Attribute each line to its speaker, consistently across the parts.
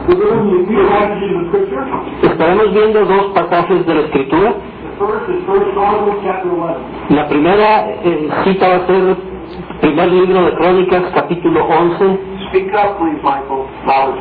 Speaker 1: We're going to read passages of Scripture.
Speaker 2: Estaremos viendo dos pasajes de la Escritura.
Speaker 1: The first is 1 Chronicles chapter 11.
Speaker 2: La primera cita va a ser primer libro de Crónicas, capítulo 11.
Speaker 1: Speak up, please, Michael. Louder.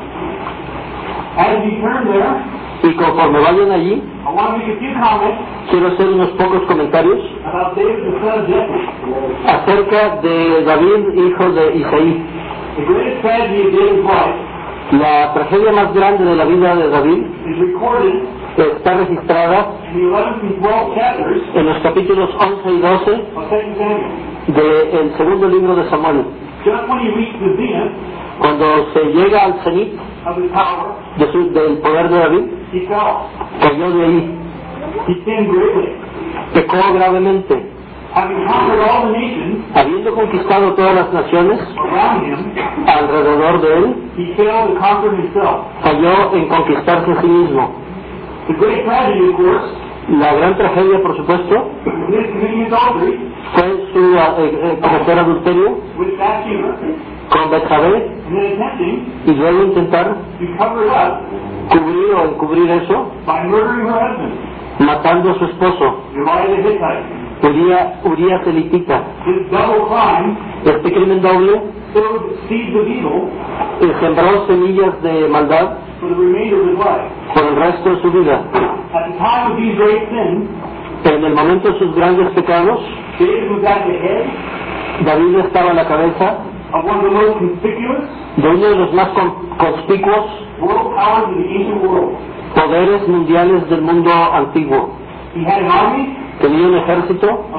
Speaker 1: As you turn there,
Speaker 2: Y conforme vayan allí,
Speaker 1: I want to make a few comments
Speaker 2: quiero hacer unos pocos comentarios
Speaker 1: about David, the son of Jesse.
Speaker 2: acerca de David, hijo de Isaí.
Speaker 1: The greatest tragedy of David's life
Speaker 2: La tragedia más grande de la vida de David
Speaker 1: is recorded
Speaker 2: está registrada
Speaker 1: in the 11th and 12th chapters
Speaker 2: en los capítulos 11 y 12
Speaker 1: of 2 Samuel.
Speaker 2: del segundo libro de Samuel.
Speaker 1: Just when he reached the zenith
Speaker 2: Cuando se llega al cenit
Speaker 1: of his power,
Speaker 2: del poder de David,
Speaker 1: he fell.
Speaker 2: cayó de ahí,
Speaker 1: He sinned greatly.
Speaker 2: pecó gravemente.
Speaker 1: Having conquered all the nations
Speaker 2: Habiendo conquistado todas las naciones
Speaker 1: around him,
Speaker 2: alrededor de él,
Speaker 1: he failed to conquer himself.
Speaker 2: falló en conquistarse a sí mismo.
Speaker 1: The great tragedy, of course,
Speaker 2: La gran tragedia, por supuesto,
Speaker 1: was his committing adultery
Speaker 2: fue su cometer adulterio
Speaker 1: with Bathsheba,
Speaker 2: con Betsabé
Speaker 1: and then attempting
Speaker 2: y luego intentar
Speaker 1: to cover it up
Speaker 2: cubrir o encubrir eso
Speaker 1: by murdering her husband,
Speaker 2: matando a su esposo,
Speaker 1: Uriah the Hittite.
Speaker 2: Urías elitita.
Speaker 1: His double crime
Speaker 2: Este crimen doble
Speaker 1: sowed seeds of evil
Speaker 2: sembró semillas de maldad
Speaker 1: for the remainder of his life.
Speaker 2: por el resto de su vida.
Speaker 1: At the time of these great sins,
Speaker 2: En el momento de sus grandes pecados,
Speaker 1: David was at the head
Speaker 2: David estaba a la cabeza
Speaker 1: of one of the most conspicuous
Speaker 2: de uno de los más conspicuos
Speaker 1: world powers of the ancient world.
Speaker 2: poderes mundiales del mundo antiguo.
Speaker 1: He had an army
Speaker 2: Tenía un ejército
Speaker 1: of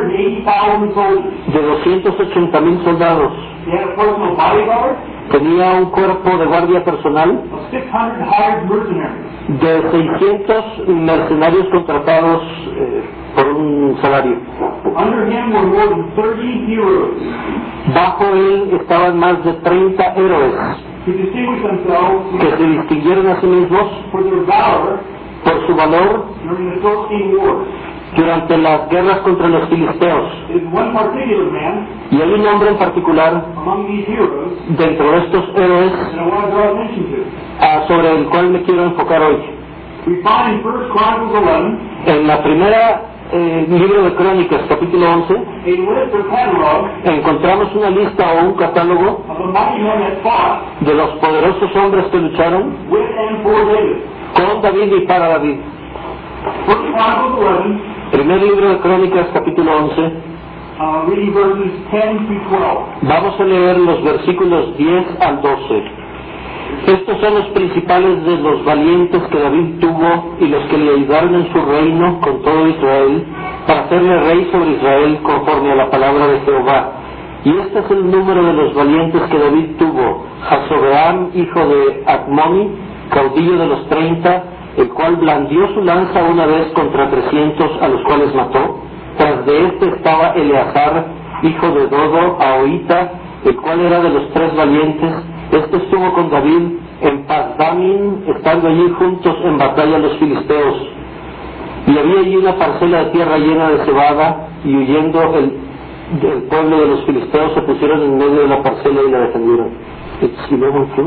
Speaker 1: 280,000 soldiers.
Speaker 2: de 280,000 soldados.
Speaker 1: He had a personal bodyguard
Speaker 2: Tenía un cuerpo de guardia personal
Speaker 1: of 600 hired mercenaries.
Speaker 2: de 600 mercenarios contratados por un salario.
Speaker 1: Under him were more than 30 heroes
Speaker 2: Bajo él estaban más de 30 héroes
Speaker 1: who distinguished themselves
Speaker 2: que se distinguieron a sí mismos
Speaker 1: for their valor
Speaker 2: por su valor
Speaker 1: during the Philistine Wars.
Speaker 2: durante las guerras contra los filisteos.
Speaker 1: There's one particular man
Speaker 2: Y hay un hombre en particular
Speaker 1: among these heroes
Speaker 2: dentro de estos héroes
Speaker 1: that I want to draw attention to.
Speaker 2: sobre el cual me quiero enfocar hoy.
Speaker 1: We find in 1 Chronicles 11
Speaker 2: En la primera libro de Crónicas, capítulo 11,
Speaker 1: a list or catalog
Speaker 2: encontramos una lista o un catálogo
Speaker 1: of the mighty men that fought
Speaker 2: de los poderosos hombres que lucharon
Speaker 1: with and for David.
Speaker 2: con David y para David.
Speaker 1: 1 Chronicles 11,
Speaker 2: Primer libro de Crónicas, capítulo 11.
Speaker 1: reading verses 10 to 12.
Speaker 2: Vamos a leer los versículos 10 al 12. Estos son los principales de los valientes que David tuvo y los que le ayudaron en su reino con todo Israel, para hacerle rey sobre Israel conforme a la palabra de Jehová. Y este es el número de los valientes que David tuvo: Jasobeam, hijo de Acmoni, caudillo de los 30, el cual blandió su lanza una vez contra 300, a los cuales mató. Tras de este estaba Eleazar, hijo de Dodo, Ahoita, el cual era de los 3 valientes. Este estuvo con David en Pasdamim, estando allí juntos en batalla los filisteos. Y había allí una parcela de tierra llena de cebada, y huyendo del pueblo de los filisteos se pusieron en medio de la parcela y la defendieron. It's 11 too?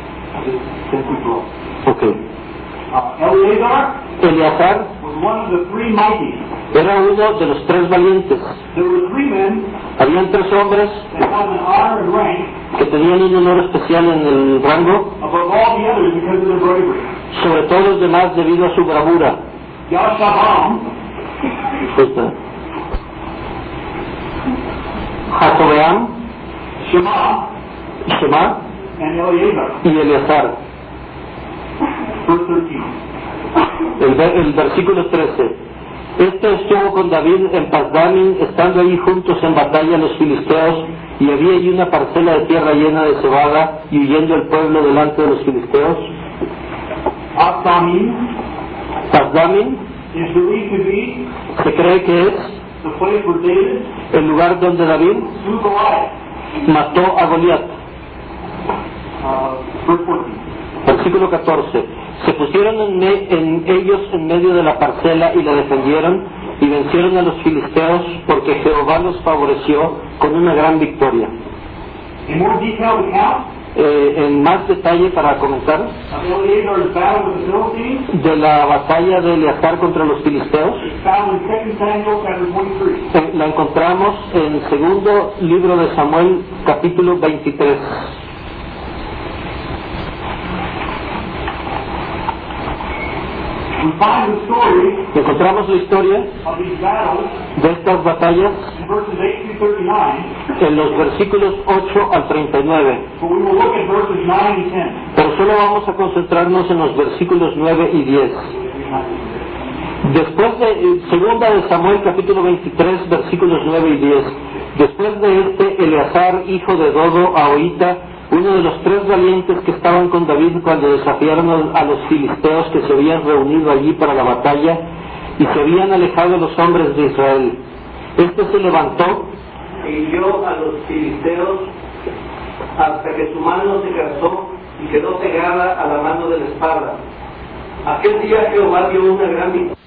Speaker 1: 10 to 12.
Speaker 2: Okay.
Speaker 1: Eleazar
Speaker 2: Eleazar
Speaker 1: was one of the 3 mighty.
Speaker 2: era uno de los 3 valientes.
Speaker 1: There were 3 men
Speaker 2: Habían 3 hombres
Speaker 1: that had an honor and rank
Speaker 2: que tenían un honor especial en el rango,
Speaker 1: above all the others because of their bravery.
Speaker 2: sobre todos los demás debido a su bravura.
Speaker 1: Yashabam,
Speaker 2: Jacobeam,
Speaker 1: Shema,
Speaker 2: Shema
Speaker 1: and Eleazar.
Speaker 2: y Eleazar.
Speaker 1: Verse 13.
Speaker 2: El versículo 13. Este estuvo con David en Pasdamim, estando allí juntos en batalla los filisteos, y había allí una parcela de tierra llena de cebada, y huyendo el pueblo delante de los filisteos. Pasdamim
Speaker 1: is believed to be
Speaker 2: se cree que es
Speaker 1: the place where David
Speaker 2: el lugar donde David
Speaker 1: slew Goliath.
Speaker 2: mató a Goliat.
Speaker 1: Verse 14.
Speaker 2: Versículo 14. Se pusieron en ellos en medio de la parcela y la defendieron, y vencieron a los filisteos, porque Jehová los favoreció con una gran victoria.
Speaker 1: A more detailed account
Speaker 2: en más detalle para comenzar
Speaker 1: of Eleazar's battle with the Philistines
Speaker 2: de la batalla de Eleazar contra los filisteos.
Speaker 1: is found in 2 Samuel chapter 23.
Speaker 2: La encontramos en el segundo libro de Samuel, capítulo 23.
Speaker 1: We find the story
Speaker 2: Encontramos la historia
Speaker 1: of these battles
Speaker 2: de estas batallas
Speaker 1: in verses 8 through 39,
Speaker 2: en los versículos 8 al 39,
Speaker 1: but we will look at verses 9 and 10.
Speaker 2: pero solo vamos a concentrarnos en los versículos 9 y 10. Después de segunda de Samuel capítulo 23 versículos 9 y 10. Después de Eleazar, hijo de Dodo, Ahoita, uno de los 3 valientes que estaban con David cuando desafiaron a los filisteos que se habían reunido allí para la batalla y se habían alejado de los hombres de Israel. Este se levantó e hirió a los filisteos hasta que su mano se cansó y quedó pegada a la mano de la espada. Aquel día Jehová dio una gran victoria.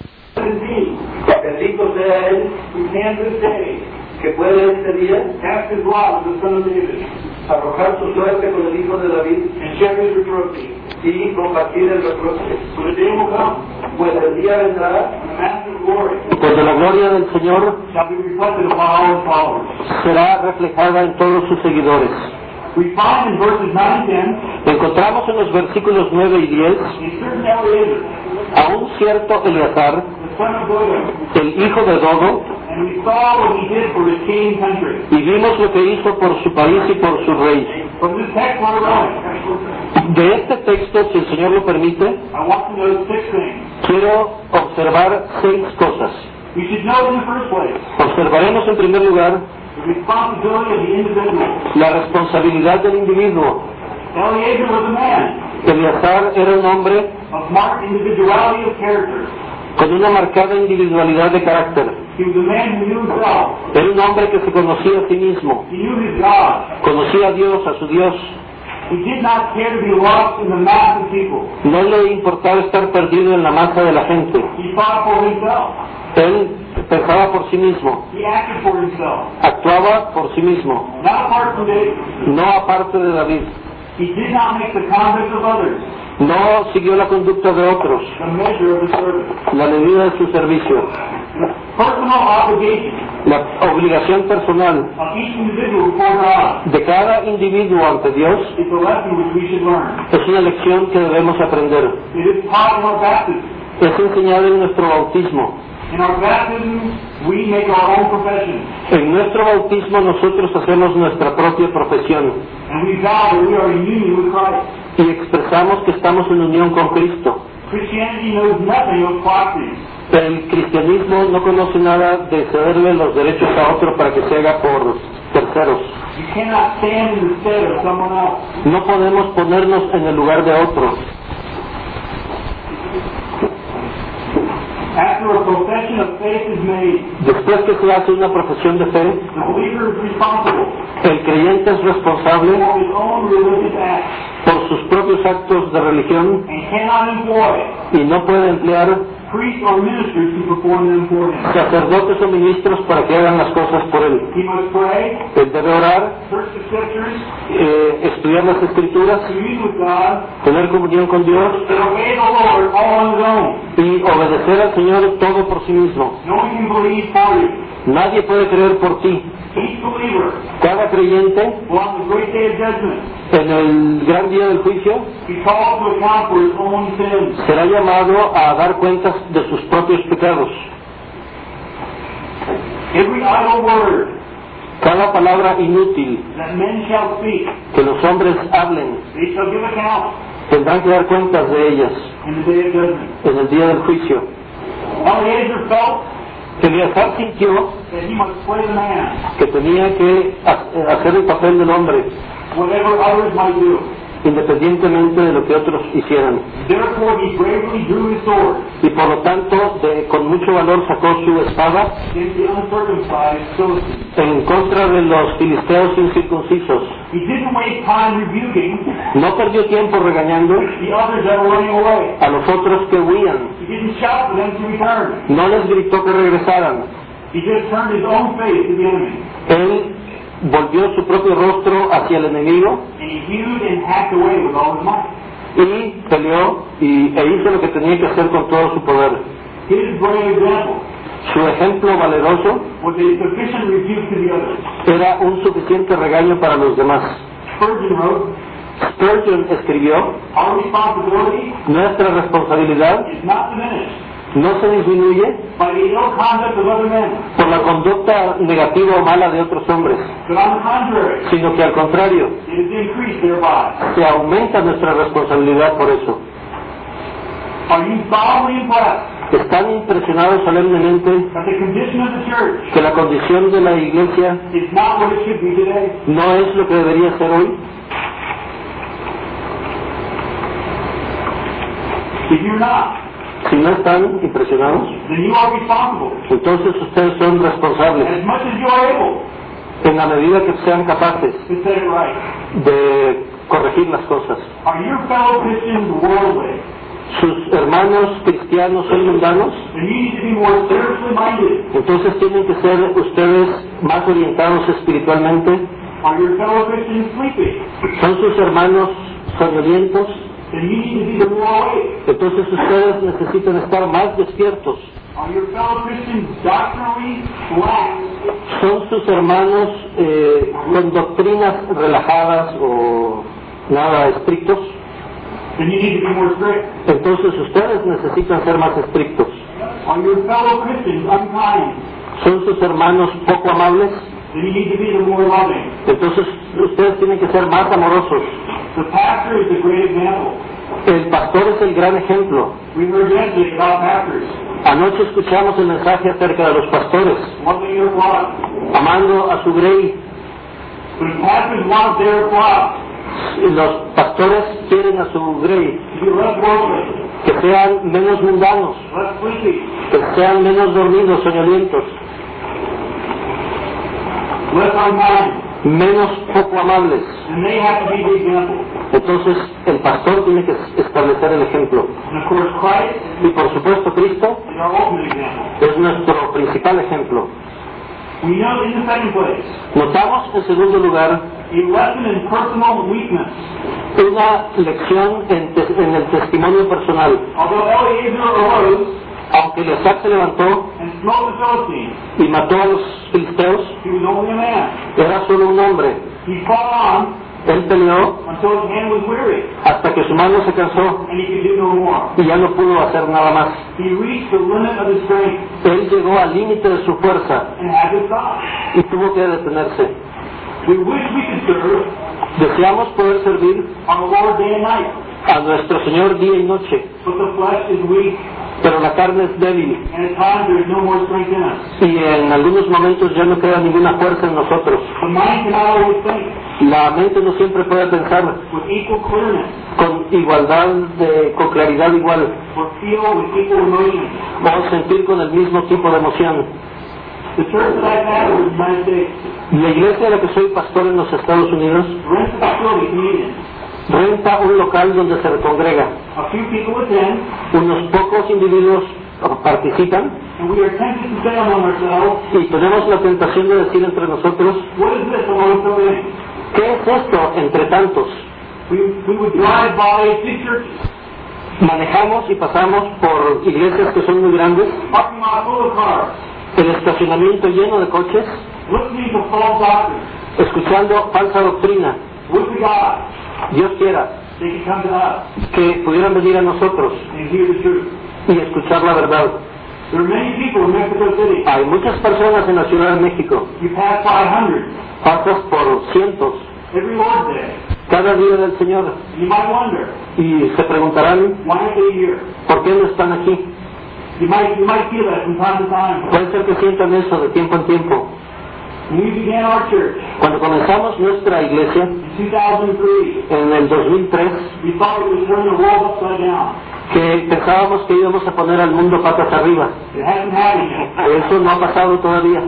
Speaker 2: Bendito sea él,
Speaker 1: We can this day
Speaker 2: que puede este día
Speaker 1: cast his lot with the son of David
Speaker 2: arrojar su suerte con el hijo de David
Speaker 1: and share his reproaching.
Speaker 2: y compartir el reproche.
Speaker 1: For the day will come
Speaker 2: Pues el día vendrá
Speaker 1: when the master's glory
Speaker 2: cuando la gloria del Señor
Speaker 1: shall be reflected upon all his followers.
Speaker 2: será reflejada en todos sus seguidores.
Speaker 1: We find in verses 9 and 10
Speaker 2: Encontramos en los versículos 9 y 10
Speaker 1: in certain Eleazar,
Speaker 2: a un cierto Eleazar,
Speaker 1: the son of Dodo,
Speaker 2: el hijo de Dodo,
Speaker 1: and we saw what he did for his king and country.
Speaker 2: y vimos lo que hizo por su país y por su rey.
Speaker 1: From this text we're going,
Speaker 2: De este texto, si el Señor lo permite,
Speaker 1: I want to note 6 things.
Speaker 2: quiero observar 6 cosas.
Speaker 1: We should note in the first place
Speaker 2: Observaremos en primer lugar
Speaker 1: the responsibility of the individual.
Speaker 2: la responsabilidad del individuo.
Speaker 1: Eleazar was a man
Speaker 2: Eleazar era un hombre
Speaker 1: of marked individuality of character.
Speaker 2: con una marcada individualidad de carácter.
Speaker 1: He was a man who knew himself.
Speaker 2: Era un hombre que se conocía a sí mismo,
Speaker 1: He knew his God.
Speaker 2: conocía a Dios, a su Dios.
Speaker 1: He did not care to be lost in the mass of people.
Speaker 2: No le importaba estar perdido en la masa de la gente.
Speaker 1: He fought for himself.
Speaker 2: Él pensaba por sí mismo,
Speaker 1: He acted for himself.
Speaker 2: actuaba por sí mismo,
Speaker 1: Not apart from David.
Speaker 2: no aparte de David.
Speaker 1: He did not make the conduct of others
Speaker 2: No siguió la conducta de otros,
Speaker 1: the measure of his service.
Speaker 2: la medida de su servicio.
Speaker 1: Personal obligation
Speaker 2: La obligación personal
Speaker 1: of each individual before God
Speaker 2: de cada individuo ante Dios
Speaker 1: is a lesson which we should learn.
Speaker 2: es una lección que debemos aprender.
Speaker 1: It is taught in our baptism.
Speaker 2: Es enseñada en nuestro bautismo.
Speaker 1: In our baptism, we make our own profession,
Speaker 2: En nuestro bautismo nosotros hacemos nuestra propia profesión
Speaker 1: and we vow that we are in union with Christ.
Speaker 2: y expresamos que estamos en unión con Cristo.
Speaker 1: Christianity knows nothing of proxies.
Speaker 2: El cristianismo no conoce nada de cederle los derechos a otro para que se haga por terceros.
Speaker 1: You cannot stand in the stead of someone else.
Speaker 2: No podemos ponernos en el lugar de otro.
Speaker 1: After a profession of faith is made,
Speaker 2: Después que se hace una profesión de fe,
Speaker 1: the believer is responsible
Speaker 2: el creyente es responsable
Speaker 1: for his own religious acts
Speaker 2: por sus propios actos de religión
Speaker 1: and cannot employ
Speaker 2: y no puede emplear
Speaker 1: priests or ministers to perform them for him.
Speaker 2: sacerdotes o ministros para que hagan las cosas por él.
Speaker 1: He must pray,
Speaker 2: Él debe orar,
Speaker 1: search the scriptures,
Speaker 2: estudiar las escrituras,
Speaker 1: commune with God,
Speaker 2: tener comunión con Dios
Speaker 1: and obey the Lord all on his own.
Speaker 2: y obedecer al Señor todo por sí mismo.
Speaker 1: No one can believe for you.
Speaker 2: Nadie puede creer por ti.
Speaker 1: Each believer
Speaker 2: Cada creyente
Speaker 1: will on the great day of judgment
Speaker 2: en el gran día del juicio
Speaker 1: be called to account for his own sins.
Speaker 2: será llamado a dar cuentas de sus propios pecados.
Speaker 1: Every idle word
Speaker 2: Cada palabra inútil
Speaker 1: that men shall speak,
Speaker 2: que los hombres hablen
Speaker 1: they shall give account
Speaker 2: tendrán que dar cuentas de ellas
Speaker 1: in the day of judgment.
Speaker 2: en el día del juicio.
Speaker 1: Eleazar felt
Speaker 2: Eleazar sintió
Speaker 1: that he must play the man,
Speaker 2: que tenía que hacer el papel del hombre
Speaker 1: whatever others might do.
Speaker 2: independientemente de lo que otros hicieran.
Speaker 1: Therefore he bravely drew his sword
Speaker 2: Y por lo tanto, con mucho valor sacó su espada
Speaker 1: against the uncircumcised Philistines.
Speaker 2: en contra de los filisteos incircuncisos.
Speaker 1: He didn't waste time rebuking
Speaker 2: No perdió tiempo regañando
Speaker 1: the others that were running away.
Speaker 2: a los otros que huían.
Speaker 1: He didn't shout for them to return.
Speaker 2: No les gritó que regresaran.
Speaker 1: He just turned his own face to the enemy.
Speaker 2: Él volvió su propio rostro hacia el enemigo
Speaker 1: and he hewed and hacked away with all his might.
Speaker 2: y peleó e hizo lo que tenía que hacer con todo su poder.
Speaker 1: His brave example
Speaker 2: Su ejemplo valeroso
Speaker 1: was a sufficient rebuke to the others.
Speaker 2: era un suficiente regaño para los demás.
Speaker 1: Spurgeon wrote,
Speaker 2: Spurgeon escribió:
Speaker 1: our responsibility
Speaker 2: nuestra responsabilidad
Speaker 1: is not diminished
Speaker 2: no se disminuye
Speaker 1: by the ill conduct of other men,
Speaker 2: por la conducta negativa o mala de otros hombres,
Speaker 1: but on the contrary,
Speaker 2: sino que al contrario,
Speaker 1: it is increased thereby.
Speaker 2: se aumenta nuestra responsabilidad por eso.
Speaker 1: Are you solemnly impressed
Speaker 2: Están impresionados solemnemente
Speaker 1: that the condition of the church
Speaker 2: que la condición de la iglesia
Speaker 1: is not what it should be today?
Speaker 2: no es lo que debería ser hoy.
Speaker 1: If you're not,
Speaker 2: Si no están impresionados,
Speaker 1: then you are responsible
Speaker 2: entonces ustedes son responsables
Speaker 1: as much as you are able
Speaker 2: en la medida que sean capaces
Speaker 1: to set it right.
Speaker 2: de corregir las cosas.
Speaker 1: Are your fellow Christians worldly?
Speaker 2: Sus hermanos cristianos son mundanos,
Speaker 1: Then you need to be more spiritually minded.
Speaker 2: entonces tienen que ser ustedes más orientados espiritualmente.
Speaker 1: Are your fellow Christians sleepy?
Speaker 2: Son sus hermanos soñolientos,
Speaker 1: Then you need to be the more awake.
Speaker 2: entonces ustedes necesitan estar más despiertos.
Speaker 1: Are your fellow Christians doctrinally lax?
Speaker 2: Son sus hermanos con doctrinas relajadas o nada estrictos,
Speaker 1: Then you need to be more strict.
Speaker 2: entonces ustedes necesitan ser más estrictos.
Speaker 1: Are your fellow Christians unkind?
Speaker 2: Son sus hermanos poco amables,
Speaker 1: Then you need to be the more loving.
Speaker 2: entonces ustedes tienen que ser más amorosos.
Speaker 1: The pastor is a great example.
Speaker 2: El pastor es el gran ejemplo.
Speaker 1: We heard yesterday about pastors
Speaker 2: Anoche escuchamos el mensaje acerca de los pastores,
Speaker 1: loving their flock.
Speaker 2: amando a su grey.
Speaker 1: But if pastors want their flock
Speaker 2: Los pastores quieren a su grey
Speaker 1: to be less worldly,
Speaker 2: que sean menos mundanos,
Speaker 1: less sleepy,
Speaker 2: que sean menos dormidos, soñolientos,
Speaker 1: less unkind,
Speaker 2: menos poco amables.
Speaker 1: then they have to be the example.
Speaker 2: Entonces el pastor tiene que establecer el ejemplo.
Speaker 1: And of course, Christ
Speaker 2: Y por supuesto Cristo
Speaker 1: is our ultimate example.
Speaker 2: es nuestro principal ejemplo.
Speaker 1: We know in the second place
Speaker 2: Notamos en segundo lugar
Speaker 1: a lesson in personal weakness.
Speaker 2: una lección en el testimonio personal.
Speaker 1: Although Eliezer arose
Speaker 2: Aunque Eleazar se levantó
Speaker 1: and smote the Philistines,
Speaker 2: y mató a los filisteos,
Speaker 1: he was only a man.
Speaker 2: era solo un hombre.
Speaker 1: He fought on
Speaker 2: Él peleó
Speaker 1: until his hand was weary
Speaker 2: hasta que su mano se cansó
Speaker 1: and he could do no more.
Speaker 2: y ya no pudo hacer nada más.
Speaker 1: He reached the limit of his strength
Speaker 2: Él llegó al límite de su fuerza
Speaker 1: and had to stop.
Speaker 2: y tuvo que detenerse.
Speaker 1: We wish we could serve
Speaker 2: Deseamos poder servir
Speaker 1: our Lord day and night,
Speaker 2: a nuestro Señor día y noche,
Speaker 1: but the flesh is weak
Speaker 2: pero la carne es débil
Speaker 1: and at times there is no more strength in us.
Speaker 2: y en algunos momentos ya no queda ninguna fuerza en nosotros.
Speaker 1: The mind cannot always think
Speaker 2: La mente no siempre puede pensar
Speaker 1: with equal clearness
Speaker 2: con igualdad, con claridad igual,
Speaker 1: or feel with equal emotion.
Speaker 2: o sentir con el mismo tipo de emoción.
Speaker 1: The church that I've had in the United States
Speaker 2: La iglesia de la que soy pastor en los Estados Unidos
Speaker 1: rents a facility communion.
Speaker 2: renta un local donde se congrega.
Speaker 1: A few people attend,
Speaker 2: Unos pocos individuos participan
Speaker 1: and we are tempted to say among ourselves,
Speaker 2: y tenemos la tentación de decir entre nosotros:
Speaker 1: what is this among so many?
Speaker 2: ¿qué es esto entre tantos?
Speaker 1: We would drive by big churches,
Speaker 2: Manejamos y pasamos por iglesias que son muy grandes,
Speaker 1: parking lot full of cars,
Speaker 2: el estacionamiento lleno de coches,
Speaker 1: listening to false doctrine.
Speaker 2: escuchando falsa doctrina.
Speaker 1: Would to God
Speaker 2: Dios quiera
Speaker 1: they could come to us
Speaker 2: que pudieran venir a nosotros
Speaker 1: and hear the truth.
Speaker 2: y escuchar la verdad.
Speaker 1: There are many people in Mexico City.
Speaker 2: Hay muchas personas en la Ciudad de México,
Speaker 1: You pass by hundreds
Speaker 2: pasas por cientos
Speaker 1: every Lord's Day.
Speaker 2: cada día del Señor
Speaker 1: You might wonder,
Speaker 2: y se preguntarán
Speaker 1: why aren't they here?
Speaker 2: por qué no están aquí.
Speaker 1: You might feel that from time to time.
Speaker 2: Puede ser que sientan eso de tiempo en tiempo.
Speaker 1: When we began our church
Speaker 2: Cuando comenzamos nuestra iglesia
Speaker 1: in 2003,
Speaker 2: en el 2003,
Speaker 1: we thought we would turn the world upside down.
Speaker 2: que pensábamos que íbamos a poner al mundo patas arriba.
Speaker 1: It hasn't happened yet.
Speaker 2: Eso no ha pasado todavía.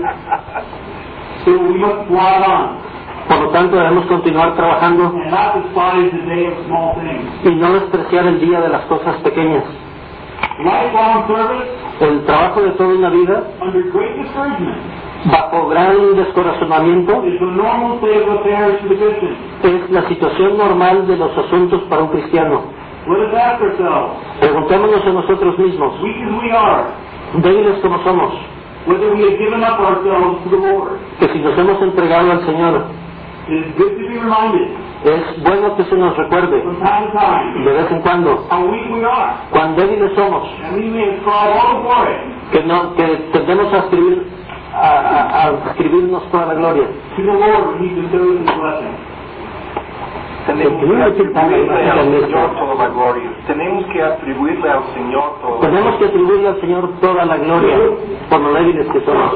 Speaker 1: So we must plod on
Speaker 2: Por lo tanto, debemos continuar trabajando
Speaker 1: and not despise the day of small things.
Speaker 2: y no despreciar el día de las cosas pequeñas.
Speaker 1: Lifelong service
Speaker 2: El trabajo de toda una vida,
Speaker 1: under great discouragement
Speaker 2: bajo gran descorazonamiento,
Speaker 1: is the normal state of affairs for the Christian.
Speaker 2: es la situación normal de los asuntos para un cristiano.
Speaker 1: Let us ask ourselves,
Speaker 2: Preguntémonos a nosotros mismos,
Speaker 1: weak as we are,
Speaker 2: débiles como somos,
Speaker 1: whether we have given up ourselves to the Lord.
Speaker 2: que si nos hemos entregado al Señor,
Speaker 1: It is good to be reminded
Speaker 2: es bueno que se nos recuerde
Speaker 1: from time to time
Speaker 2: de vez en cuando
Speaker 1: how weak we are,
Speaker 2: cuán débiles somos,
Speaker 1: and we may have tried all for it
Speaker 2: que tendemos a escribirnos toda la gloria.
Speaker 1: to the Lord when He bestows His blessing.
Speaker 3: Tenemos que atribuirle al Señor toda la gloria. Tenemos que atribuirle al Señor toda la
Speaker 2: Tenemos que
Speaker 3: gloria.
Speaker 2: atribuirle al Señor toda la gloria por lo débiles que somos.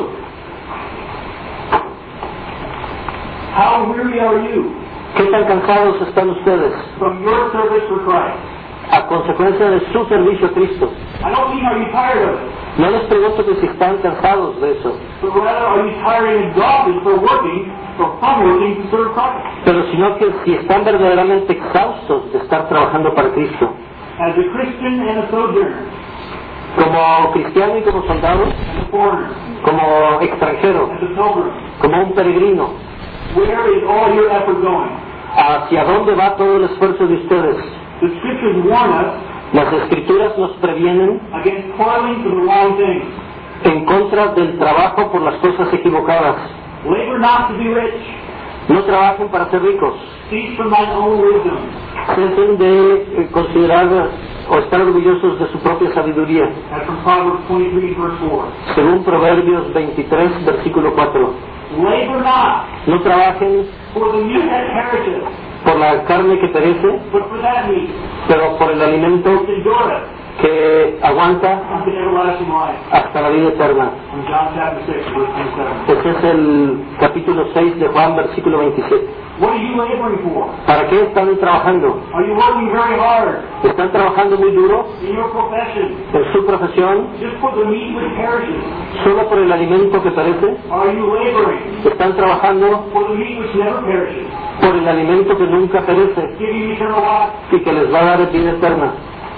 Speaker 1: How weary are you
Speaker 2: ¿Qué tan cansados están ustedes
Speaker 1: from your service for Christ?
Speaker 2: a consecuencia de su servicio a Cristo?
Speaker 1: I don't mean are you tired of it,
Speaker 2: No les pregunto que si están cansados de eso,
Speaker 1: but rather are you tired and exhausted from working to serve Christ?
Speaker 2: pero sino que si están verdaderamente exhaustos de estar trabajando para Cristo.
Speaker 1: As a Christian and a sojourner,
Speaker 2: Como cristiano y como soldado,
Speaker 1: as a foreigner,
Speaker 2: como extranjero,
Speaker 1: as a pilgrim,
Speaker 2: como un peregrino,
Speaker 1: where is all your effort going?
Speaker 2: ¿hacia dónde va todo el esfuerzo de ustedes?
Speaker 1: The Scriptures warn us
Speaker 2: Las Escrituras nos previenen
Speaker 1: against toiling for the wrong things.
Speaker 2: en contra del trabajo por las cosas equivocadas.
Speaker 1: Labor not to be rich.
Speaker 2: No trabajen para ser ricos.
Speaker 1: Cease from thine own wisdom.
Speaker 2: Traten de considerar o estar orgullosos de su propia sabiduría,
Speaker 1: As from Proverbs 23, verse 4.
Speaker 2: según Proverbios 23, versículo 4.
Speaker 1: Labor not
Speaker 2: No trabajen
Speaker 1: for the meat that perisheth,
Speaker 2: por la carne que perece,
Speaker 1: but for that meat
Speaker 2: pero por el alimento
Speaker 1: which endureth
Speaker 2: que aguanta
Speaker 1: unto everlasting life.
Speaker 2: hasta la vida eterna.
Speaker 1: From John chapter 6, verse 27.
Speaker 2: Este es el capítulo 6 de Juan, versículo 27.
Speaker 1: What are you laboring for?
Speaker 2: ¿Para qué están trabajando?
Speaker 1: Are you working very hard
Speaker 2: ¿Están trabajando muy duro
Speaker 1: in your profession
Speaker 2: en su profesión
Speaker 1: just for the meat which perishes?
Speaker 2: solo por el alimento que perece?
Speaker 1: Are you laboring
Speaker 2: ¿Están trabajando
Speaker 1: for the meat which never perishes,
Speaker 2: por el alimento que nunca perece
Speaker 1: giving you eternal life?
Speaker 2: y que les va a dar vida eterna?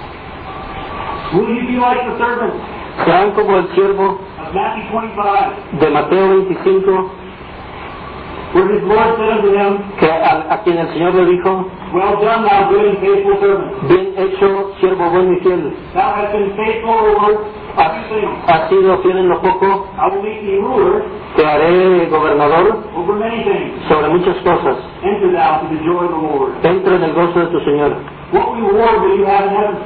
Speaker 1: Will you be like the servant
Speaker 2: Sean como el siervo
Speaker 1: of Matthew 25,
Speaker 2: de Mateo 25,
Speaker 1: where his Lord said unto him,
Speaker 2: que a quien el Señor le dijo:
Speaker 1: Well done, thou good and faithful servant.
Speaker 2: bien hecho, siervo bueno y fiel,
Speaker 1: Thou hast been faithful over a few things.
Speaker 2: has sido fiel en lo poco,
Speaker 1: I will make thee ruler
Speaker 2: te haré gobernador
Speaker 1: over many things.
Speaker 2: sobre muchas cosas.
Speaker 1: Enter thou to the joy of the Lord.
Speaker 2: Entra en el gozo de tu Señor.
Speaker 1: What reward will you have in heaven?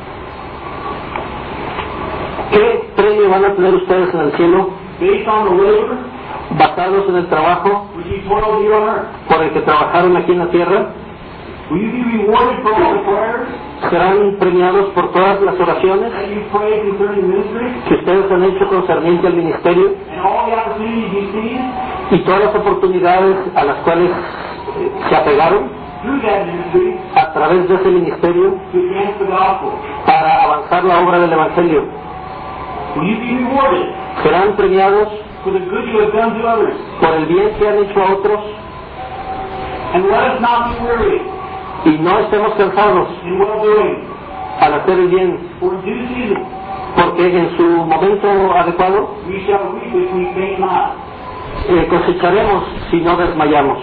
Speaker 2: ¿Qué premio van a tener ustedes en el cielo
Speaker 1: Based on the labor
Speaker 2: basados en el trabajo
Speaker 1: which ye toiled here on earth?
Speaker 2: por el que trabajaron aquí en la tierra?
Speaker 1: Will you be rewarded for all the prayers
Speaker 2: ¿Serán premiados por todas las oraciones
Speaker 1: that you prayed concerning ministry
Speaker 2: que ustedes han hecho concerniente al ministerio
Speaker 1: and all the opportunities you've seen
Speaker 2: y todas las oportunidades a las cuales se apegaron
Speaker 1: through that ministry
Speaker 2: a través de ese ministerio
Speaker 1: to advance the gospel?
Speaker 2: para avanzar la obra del Evangelio?
Speaker 1: Will you be rewarded
Speaker 2: ¿Serán premiados
Speaker 1: for the good you have done to others?
Speaker 2: por el bien que han hecho a otros?
Speaker 1: And let us not be weary
Speaker 2: Y no estemos cansados
Speaker 1: in well doing,
Speaker 2: al hacer el bien,
Speaker 1: for in due season
Speaker 2: porque en su momento adecuado
Speaker 1: we shall reap if we faint not.
Speaker 2: cosecharemos si no desmayamos.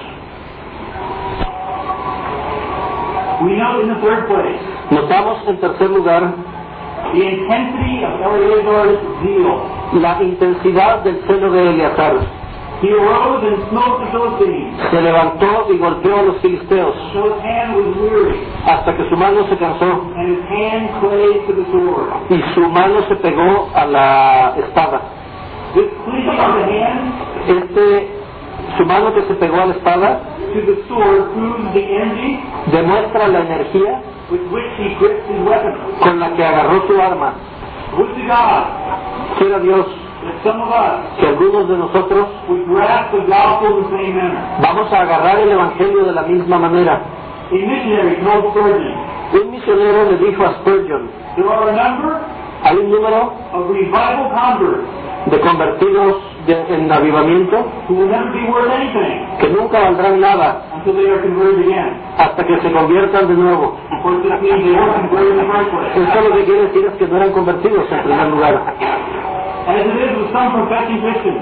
Speaker 1: We note in the third place
Speaker 2: Notamos en tercer lugar
Speaker 1: the intensity of Eleazar's zeal.
Speaker 2: la intensidad del celo de Eleazar.
Speaker 1: He arose and smote the Philistines,
Speaker 2: Se levantó y golpeó a los filisteos
Speaker 1: so his hand was weary,
Speaker 2: hasta que su mano se cansó
Speaker 1: and his hand clave to the sword.
Speaker 2: y su mano se pegó a la espada.
Speaker 1: This cleaving of the hand
Speaker 2: Su mano que se pegó a la espada
Speaker 1: to the sword proves the energy
Speaker 2: demuestra la energía
Speaker 1: with which he gripped his weapon.
Speaker 2: con la que agarró su arma.
Speaker 1: Would to God
Speaker 2: Quiera Dios
Speaker 1: that some of us
Speaker 2: que algunos de nosotros
Speaker 1: would grasp the gospel in the same manner.
Speaker 2: vamos a agarrar el Evangelio de la misma manera.
Speaker 1: A missionary told Spurgeon,
Speaker 2: Un misionero le dijo a Spurgeon:
Speaker 1: there are a number
Speaker 2: hay un número
Speaker 1: of revival converts
Speaker 2: de convertidos en avivamiento
Speaker 1: who will never be worth anything
Speaker 2: que nunca valdrán nada
Speaker 1: until they are converted again.
Speaker 2: hasta que se conviertan de nuevo.
Speaker 1: Of course, this means they weren't converted in the first place.
Speaker 2: Esto lo que quiere decir es que no eran convertidos en primer lugar.
Speaker 1: As it is with some professing Christians,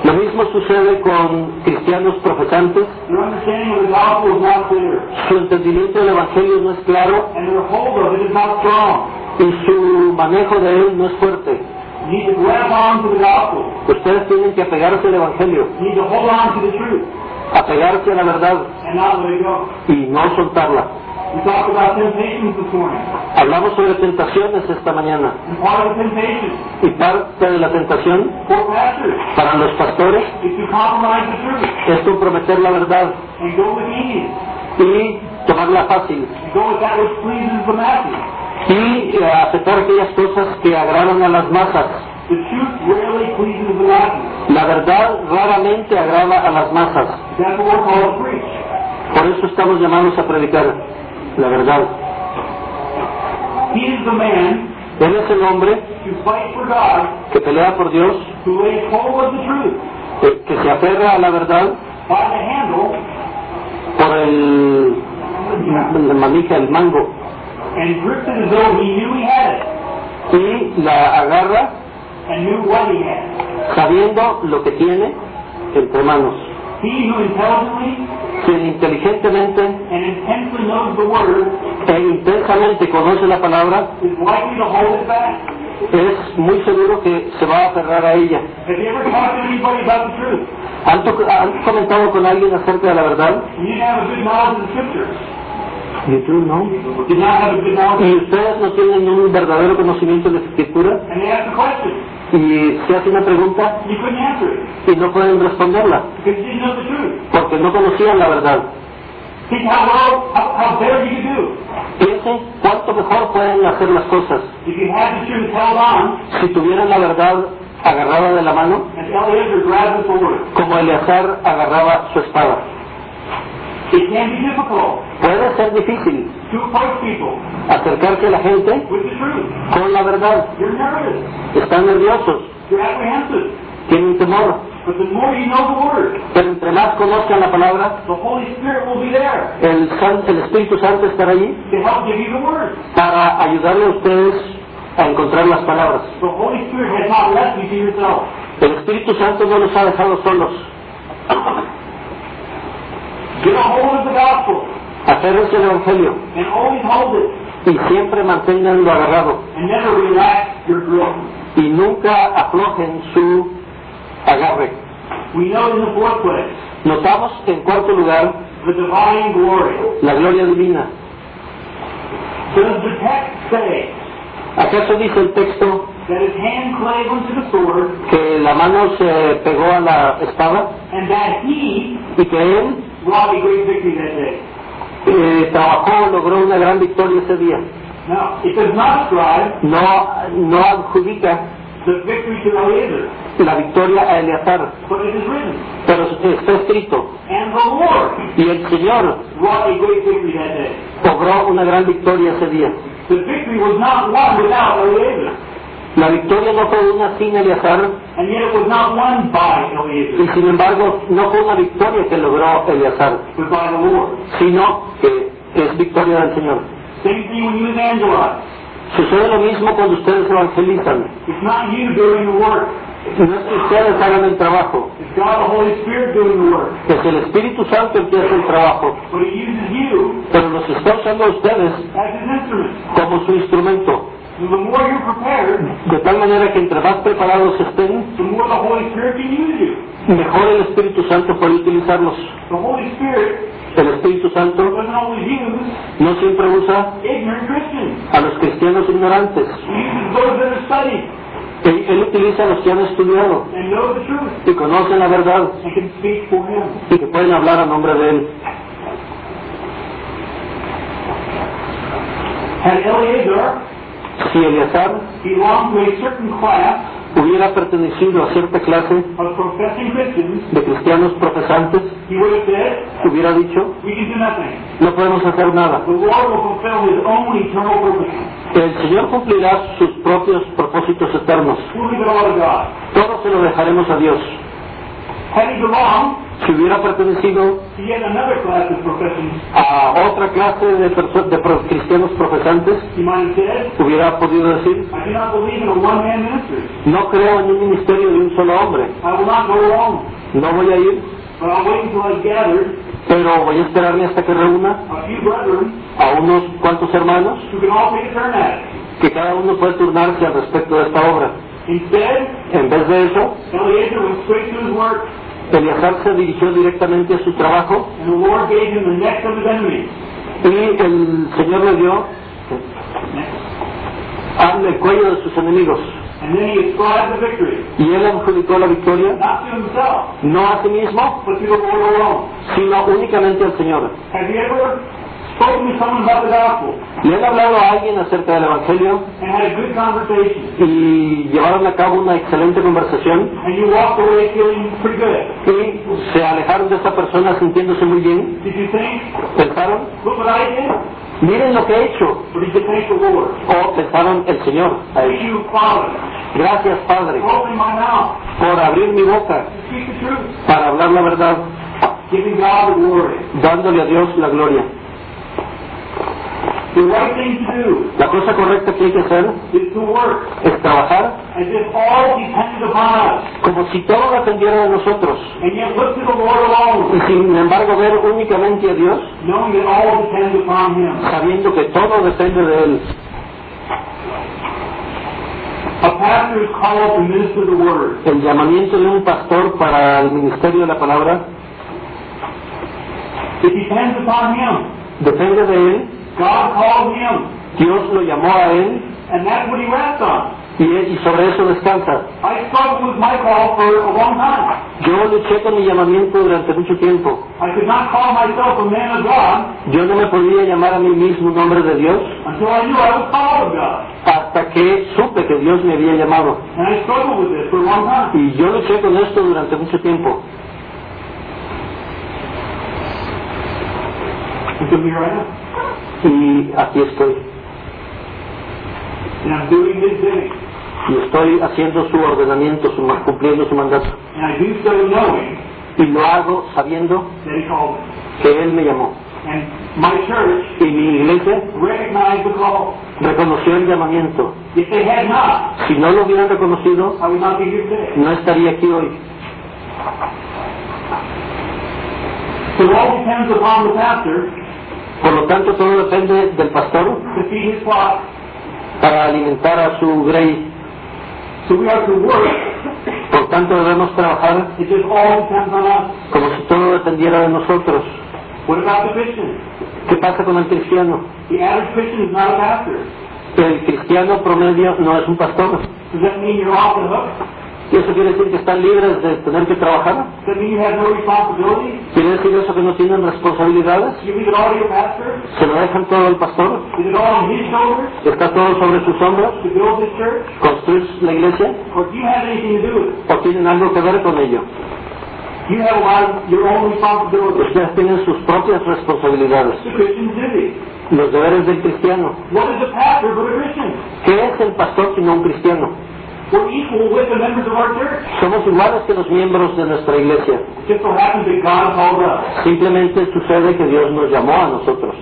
Speaker 2: Lo mismo sucede con cristianos profesantes.
Speaker 1: Their understanding of the gospel is not clear,
Speaker 2: Su entendimiento del Evangelio no es claro
Speaker 1: and their hold of it is not strong.
Speaker 2: y su manejo de él no es fuerte.
Speaker 1: You need to grab on to the gospel.
Speaker 2: Ustedes tienen que apegarse al Evangelio,
Speaker 1: You need to hold on to the truth
Speaker 2: apegarse a la verdad
Speaker 1: and not let it go.
Speaker 2: y no soltarla.
Speaker 1: We talked about temptations this morning.
Speaker 2: Hablamos sobre tentaciones esta mañana
Speaker 1: And part of the temptation
Speaker 2: y parte de la tentación
Speaker 1: for pastors
Speaker 2: para los pastores
Speaker 1: is to compromise the truth
Speaker 2: es comprometer la verdad
Speaker 1: and go with ease
Speaker 2: y tomarla fácil
Speaker 1: and go with that which pleases the masses.
Speaker 2: y aceptar aquellas cosas que agradan a las masas.
Speaker 1: The truth rarely pleases the masses.
Speaker 2: La verdad raramente agrada a las masas.
Speaker 1: That's what we're called to preach.
Speaker 2: Por eso estamos llamados a predicar la verdad.
Speaker 1: He is the man
Speaker 2: Él es el hombre
Speaker 1: who fights for God,
Speaker 2: que pelea por Dios,
Speaker 1: who lays hold of the truth
Speaker 2: que se aferra a la verdad
Speaker 1: by the handle
Speaker 2: por el manija, el mango,
Speaker 1: and grips it as though he knew he had it
Speaker 2: y la agarra
Speaker 1: and knew what he had.
Speaker 2: sabiendo lo que tiene entre manos.
Speaker 1: He who intelligently
Speaker 2: Quien inteligentemente
Speaker 1: and intensely knows the word
Speaker 2: e intensamente conoce la palabra
Speaker 1: is likely to hold it back.
Speaker 2: es muy seguro que se va a aferrar a ella.
Speaker 1: Have you ever talked to anybody about the truth?
Speaker 2: ¿Han comentado con alguien acerca de la verdad?
Speaker 1: You didn't have a good knowledge of the scriptures.
Speaker 2: ¿no?
Speaker 1: Did not have a good knowledge.
Speaker 2: Y ustedes no tienen un verdadero conocimiento de la escritura
Speaker 1: And they asked a question.
Speaker 2: y se hace una pregunta
Speaker 1: You couldn't answer it
Speaker 2: y no pueden responderla
Speaker 1: because you didn't know the truth.
Speaker 2: porque no conocían la verdad.
Speaker 1: Think how better you could do
Speaker 2: Piensen cuánto mejor pueden hacer las cosas
Speaker 1: if you had the truth held on
Speaker 2: si tuvieran la verdad agarrada de la mano
Speaker 1: and Eliezer grabbed the sword.
Speaker 2: como Eleazar agarraba su espada.
Speaker 1: It can be difficult
Speaker 2: Puede ser difícil
Speaker 1: to approach people
Speaker 2: acercarse a la gente
Speaker 1: with the truth.
Speaker 2: con la verdad.
Speaker 1: You're nervous.
Speaker 2: Están nerviosos,
Speaker 1: You're apprehensive.
Speaker 2: tienen temor,
Speaker 1: But the more you know the word,
Speaker 2: pero entre más conozcan la palabra,
Speaker 1: the Holy Spirit will be there
Speaker 2: el Espíritu Santo estará allí
Speaker 1: to help give you the word.
Speaker 2: para ayudarle a ustedes a encontrar las palabras.
Speaker 1: The Holy Spirit has not left you to yourself.
Speaker 2: El Espíritu Santo no los ha dejado solos.
Speaker 1: Get a hold of the gospel
Speaker 2: Aférrense al Evangelio
Speaker 1: and always hold it
Speaker 2: y siempre manténganlo agarrado
Speaker 1: and never relax your grip.
Speaker 2: y nunca aflojen su agarre.
Speaker 1: We know in the fourth place
Speaker 2: Notamos en cuarto lugar
Speaker 1: the divine glory.
Speaker 2: la gloria divina.
Speaker 1: Does the text say
Speaker 2: ¿Acaso dice el texto
Speaker 1: that his hand clave unto the sword
Speaker 2: que la mano se pegó a la espada
Speaker 1: and that he
Speaker 2: y que él
Speaker 1: wrought a great victory that day?
Speaker 2: trabajó, logró una gran victoria ese día?
Speaker 1: Now, it does not ascribe
Speaker 2: No adjudica
Speaker 1: the victory to Eliezer,
Speaker 2: la victoria a Eleazar,
Speaker 1: but it is written,
Speaker 2: pero está escrito,
Speaker 1: and the Lord
Speaker 2: y el Señor
Speaker 1: wrought a great victory that day.
Speaker 2: logró una gran victoria ese día.
Speaker 1: The victory was not won without Eliezer,
Speaker 2: La victoria no fue una sin Eleazar,
Speaker 1: and yet it was not won by
Speaker 2: y
Speaker 1: Eliezer,
Speaker 2: sin embargo no fue una victoria que logró Eleazar,
Speaker 1: but by the Lord.
Speaker 2: sino que es victoria del Señor.
Speaker 1: Same thing when you evangelize.
Speaker 2: Sucede lo mismo cuando ustedes evangelizan.
Speaker 1: It's not you doing the work.
Speaker 2: No es que ustedes hagan el trabajo,
Speaker 1: It's God the Holy Spirit doing the work.
Speaker 2: es el Espíritu Santo el que hace el trabajo,
Speaker 1: But He uses you
Speaker 2: pero los está usando a ustedes
Speaker 1: as His instrument.
Speaker 2: como su instrumento,
Speaker 1: So the more you're prepared,
Speaker 2: de tal manera que entre más preparados estén,
Speaker 1: the more the Holy Spirit can use you.
Speaker 2: mejor el Espíritu Santo puede utilizarlos.
Speaker 1: The Holy Spirit
Speaker 2: El Espíritu Santo
Speaker 1: doesn't always use
Speaker 2: no siempre usa
Speaker 1: ignorant Christians.
Speaker 2: a los cristianos ignorantes.
Speaker 1: He uses those that are studied
Speaker 2: Él utiliza a los que han estudiado
Speaker 1: and know the truth
Speaker 2: y conocen la verdad
Speaker 1: and can speak for Him.
Speaker 2: y que pueden hablar a nombre de Él.
Speaker 1: Had Eleazar
Speaker 2: Si Eleazar
Speaker 1: belonged to a certain class
Speaker 2: hubiera pertenecido a cierta clase
Speaker 1: of professing Christians,
Speaker 2: de cristianos profesantes,
Speaker 1: he would have said,
Speaker 2: hubiera dicho,
Speaker 1: we can do nothing.
Speaker 2: no podemos hacer nada.
Speaker 1: The Lord will fulfill His own eternal purposes.
Speaker 2: El Señor cumplirá sus propios propósitos eternos.
Speaker 1: We'll leave it all to God.
Speaker 2: Todo se lo dejaremos a Dios.
Speaker 1: Had he belonged
Speaker 2: si hubiera pertenecido
Speaker 1: to yet another class of professions,
Speaker 2: a otra clase de cristianos profesantes,
Speaker 1: he might have said,
Speaker 2: hubiera podido decir,
Speaker 1: I do not believe in a one-man ministry.
Speaker 2: no creo en un ministerio de un solo hombre,
Speaker 1: I will not go alone.
Speaker 2: no voy a ir,
Speaker 1: But I'll wait until I've gathered
Speaker 2: pero voy a esperarme hasta que reúna
Speaker 1: a few brethren
Speaker 2: a unos cuantos hermanos
Speaker 1: who can all take a turn at it.
Speaker 2: que cada uno puede turnarse al respecto de esta obra.
Speaker 1: Instead,
Speaker 2: En vez de eso,
Speaker 1: Eliezer went straight to his work,
Speaker 2: Eleazar se dirigió directamente a su trabajo
Speaker 1: and the Lord gave him the necks of his enemies.
Speaker 2: y el Señor le dio el cuello de sus enemigos.
Speaker 1: And then he ascribed the victory,
Speaker 2: Y él adjudicó la victoria
Speaker 1: not to himself,
Speaker 2: no a sí mismo,
Speaker 1: but to the Lord alone.
Speaker 2: sino únicamente al Señor.
Speaker 1: Have you ever spoken to someone about the gospel
Speaker 2: Le han hablado a alguien acerca del Evangelio
Speaker 1: and had a good conversation,
Speaker 2: y llevaron a cabo una excelente conversación
Speaker 1: and you walked away feeling pretty good?
Speaker 2: y se alejaron de esta persona sintiéndose muy bien?
Speaker 1: Did you think,
Speaker 2: ¿Pensaron?
Speaker 1: look what I did?
Speaker 2: Miren lo que he hecho.
Speaker 1: Or did you thank the Lord?
Speaker 2: O pensaron, el Señor ha
Speaker 1: Thank
Speaker 2: hecho.
Speaker 1: you, Father,
Speaker 2: Gracias, Padre,
Speaker 1: for opening my mouth
Speaker 2: por abrir mi boca
Speaker 1: to speak the truth,
Speaker 2: para hablar la verdad,
Speaker 1: giving God the glory.
Speaker 2: dándole a Dios la gloria.
Speaker 1: The right thing to do
Speaker 2: La cosa correcta que hay que hacer
Speaker 1: is to work
Speaker 2: es trabajar
Speaker 1: as if all depended upon us,
Speaker 2: como si todo dependiera de nosotros,
Speaker 1: and yet look to the Lord alone,
Speaker 2: y sin embargo ver únicamente a Dios,
Speaker 1: knowing that all depends upon Him.
Speaker 2: sabiendo que todo depende de Él.
Speaker 1: A pastor is called to minister the word.
Speaker 2: El llamamiento de un pastor para el ministerio de la palabra
Speaker 1: It depends upon Him.
Speaker 2: depende de Él.
Speaker 1: God called Him,
Speaker 2: Dios lo llamó a Él
Speaker 1: and that's what He rests on.
Speaker 2: y sobre eso descansa.
Speaker 1: I struggled with my call for a long time.
Speaker 2: Yo luché con mi llamamiento durante mucho tiempo.
Speaker 1: I could not call myself a man of God
Speaker 2: Yo no me podía llamar a mí mismo un hombre de Dios
Speaker 1: until I knew I was called of God.
Speaker 2: hasta que supe que Dios me había llamado.
Speaker 1: And I struggled with this for a long time.
Speaker 2: Y yo luché con esto durante mucho tiempo.
Speaker 1: Until here I am.
Speaker 2: Y aquí estoy.
Speaker 1: And I'm doing His bidding.
Speaker 2: Y estoy haciendo su ordenamiento, cumpliendo su mandato.
Speaker 1: And I do so knowing
Speaker 2: Y lo hago sabiendo
Speaker 1: that He called me.
Speaker 2: que Él me llamó.
Speaker 1: And my church
Speaker 2: Y mi iglesia
Speaker 1: recognized the call.
Speaker 2: reconoció el llamamiento.
Speaker 1: If they had not,
Speaker 2: Si no lo hubieran reconocido,
Speaker 1: I would not be here today.
Speaker 2: no estaría aquí hoy.
Speaker 1: So it all depends upon the pastor
Speaker 2: Por lo tanto, todo depende del pastor
Speaker 1: to feed his flock.
Speaker 2: para alimentar a su grey.
Speaker 1: So we are to work.
Speaker 2: Por tanto, debemos trabajar
Speaker 1: It just all depends on us.
Speaker 2: como si todo dependiera de nosotros.
Speaker 1: What about the Christian?
Speaker 2: ¿Qué pasa con el cristiano?
Speaker 1: The average Christian is not a pastor.
Speaker 2: El cristiano promedio no es un pastor.
Speaker 1: Does that mean you're off the hook?
Speaker 2: ¿Y eso quiere decir que están libres de tener que trabajar?
Speaker 1: Does that mean you have no responsibility?
Speaker 2: ¿Quiere decir eso que no tienen responsabilidades?
Speaker 1: You leave it all to your pastor?
Speaker 2: ¿Se lo dejan todo al pastor?
Speaker 1: Is it all on his shoulders
Speaker 2: ¿Está todo sobre sus hombros?
Speaker 1: to build this church?
Speaker 2: ¿Construir la iglesia?
Speaker 1: Or do you have anything to do with it?
Speaker 2: ¿O tienen algo que ver con ello?
Speaker 1: You have a lot of your own responsibilities.
Speaker 2: Ustedes tienen sus propias responsabilidades.
Speaker 1: The Christian's busy.
Speaker 2: Los deberes del cristiano.
Speaker 1: What is a pastor but a Christian?
Speaker 2: ¿Qué es el pastor sino un cristiano?
Speaker 1: We're equal with the members of our church.
Speaker 2: Somos iguales que los miembros de nuestra iglesia.
Speaker 1: It just so happens that God called us.
Speaker 2: Simplemente sucede que Dios nos llamó a nosotros.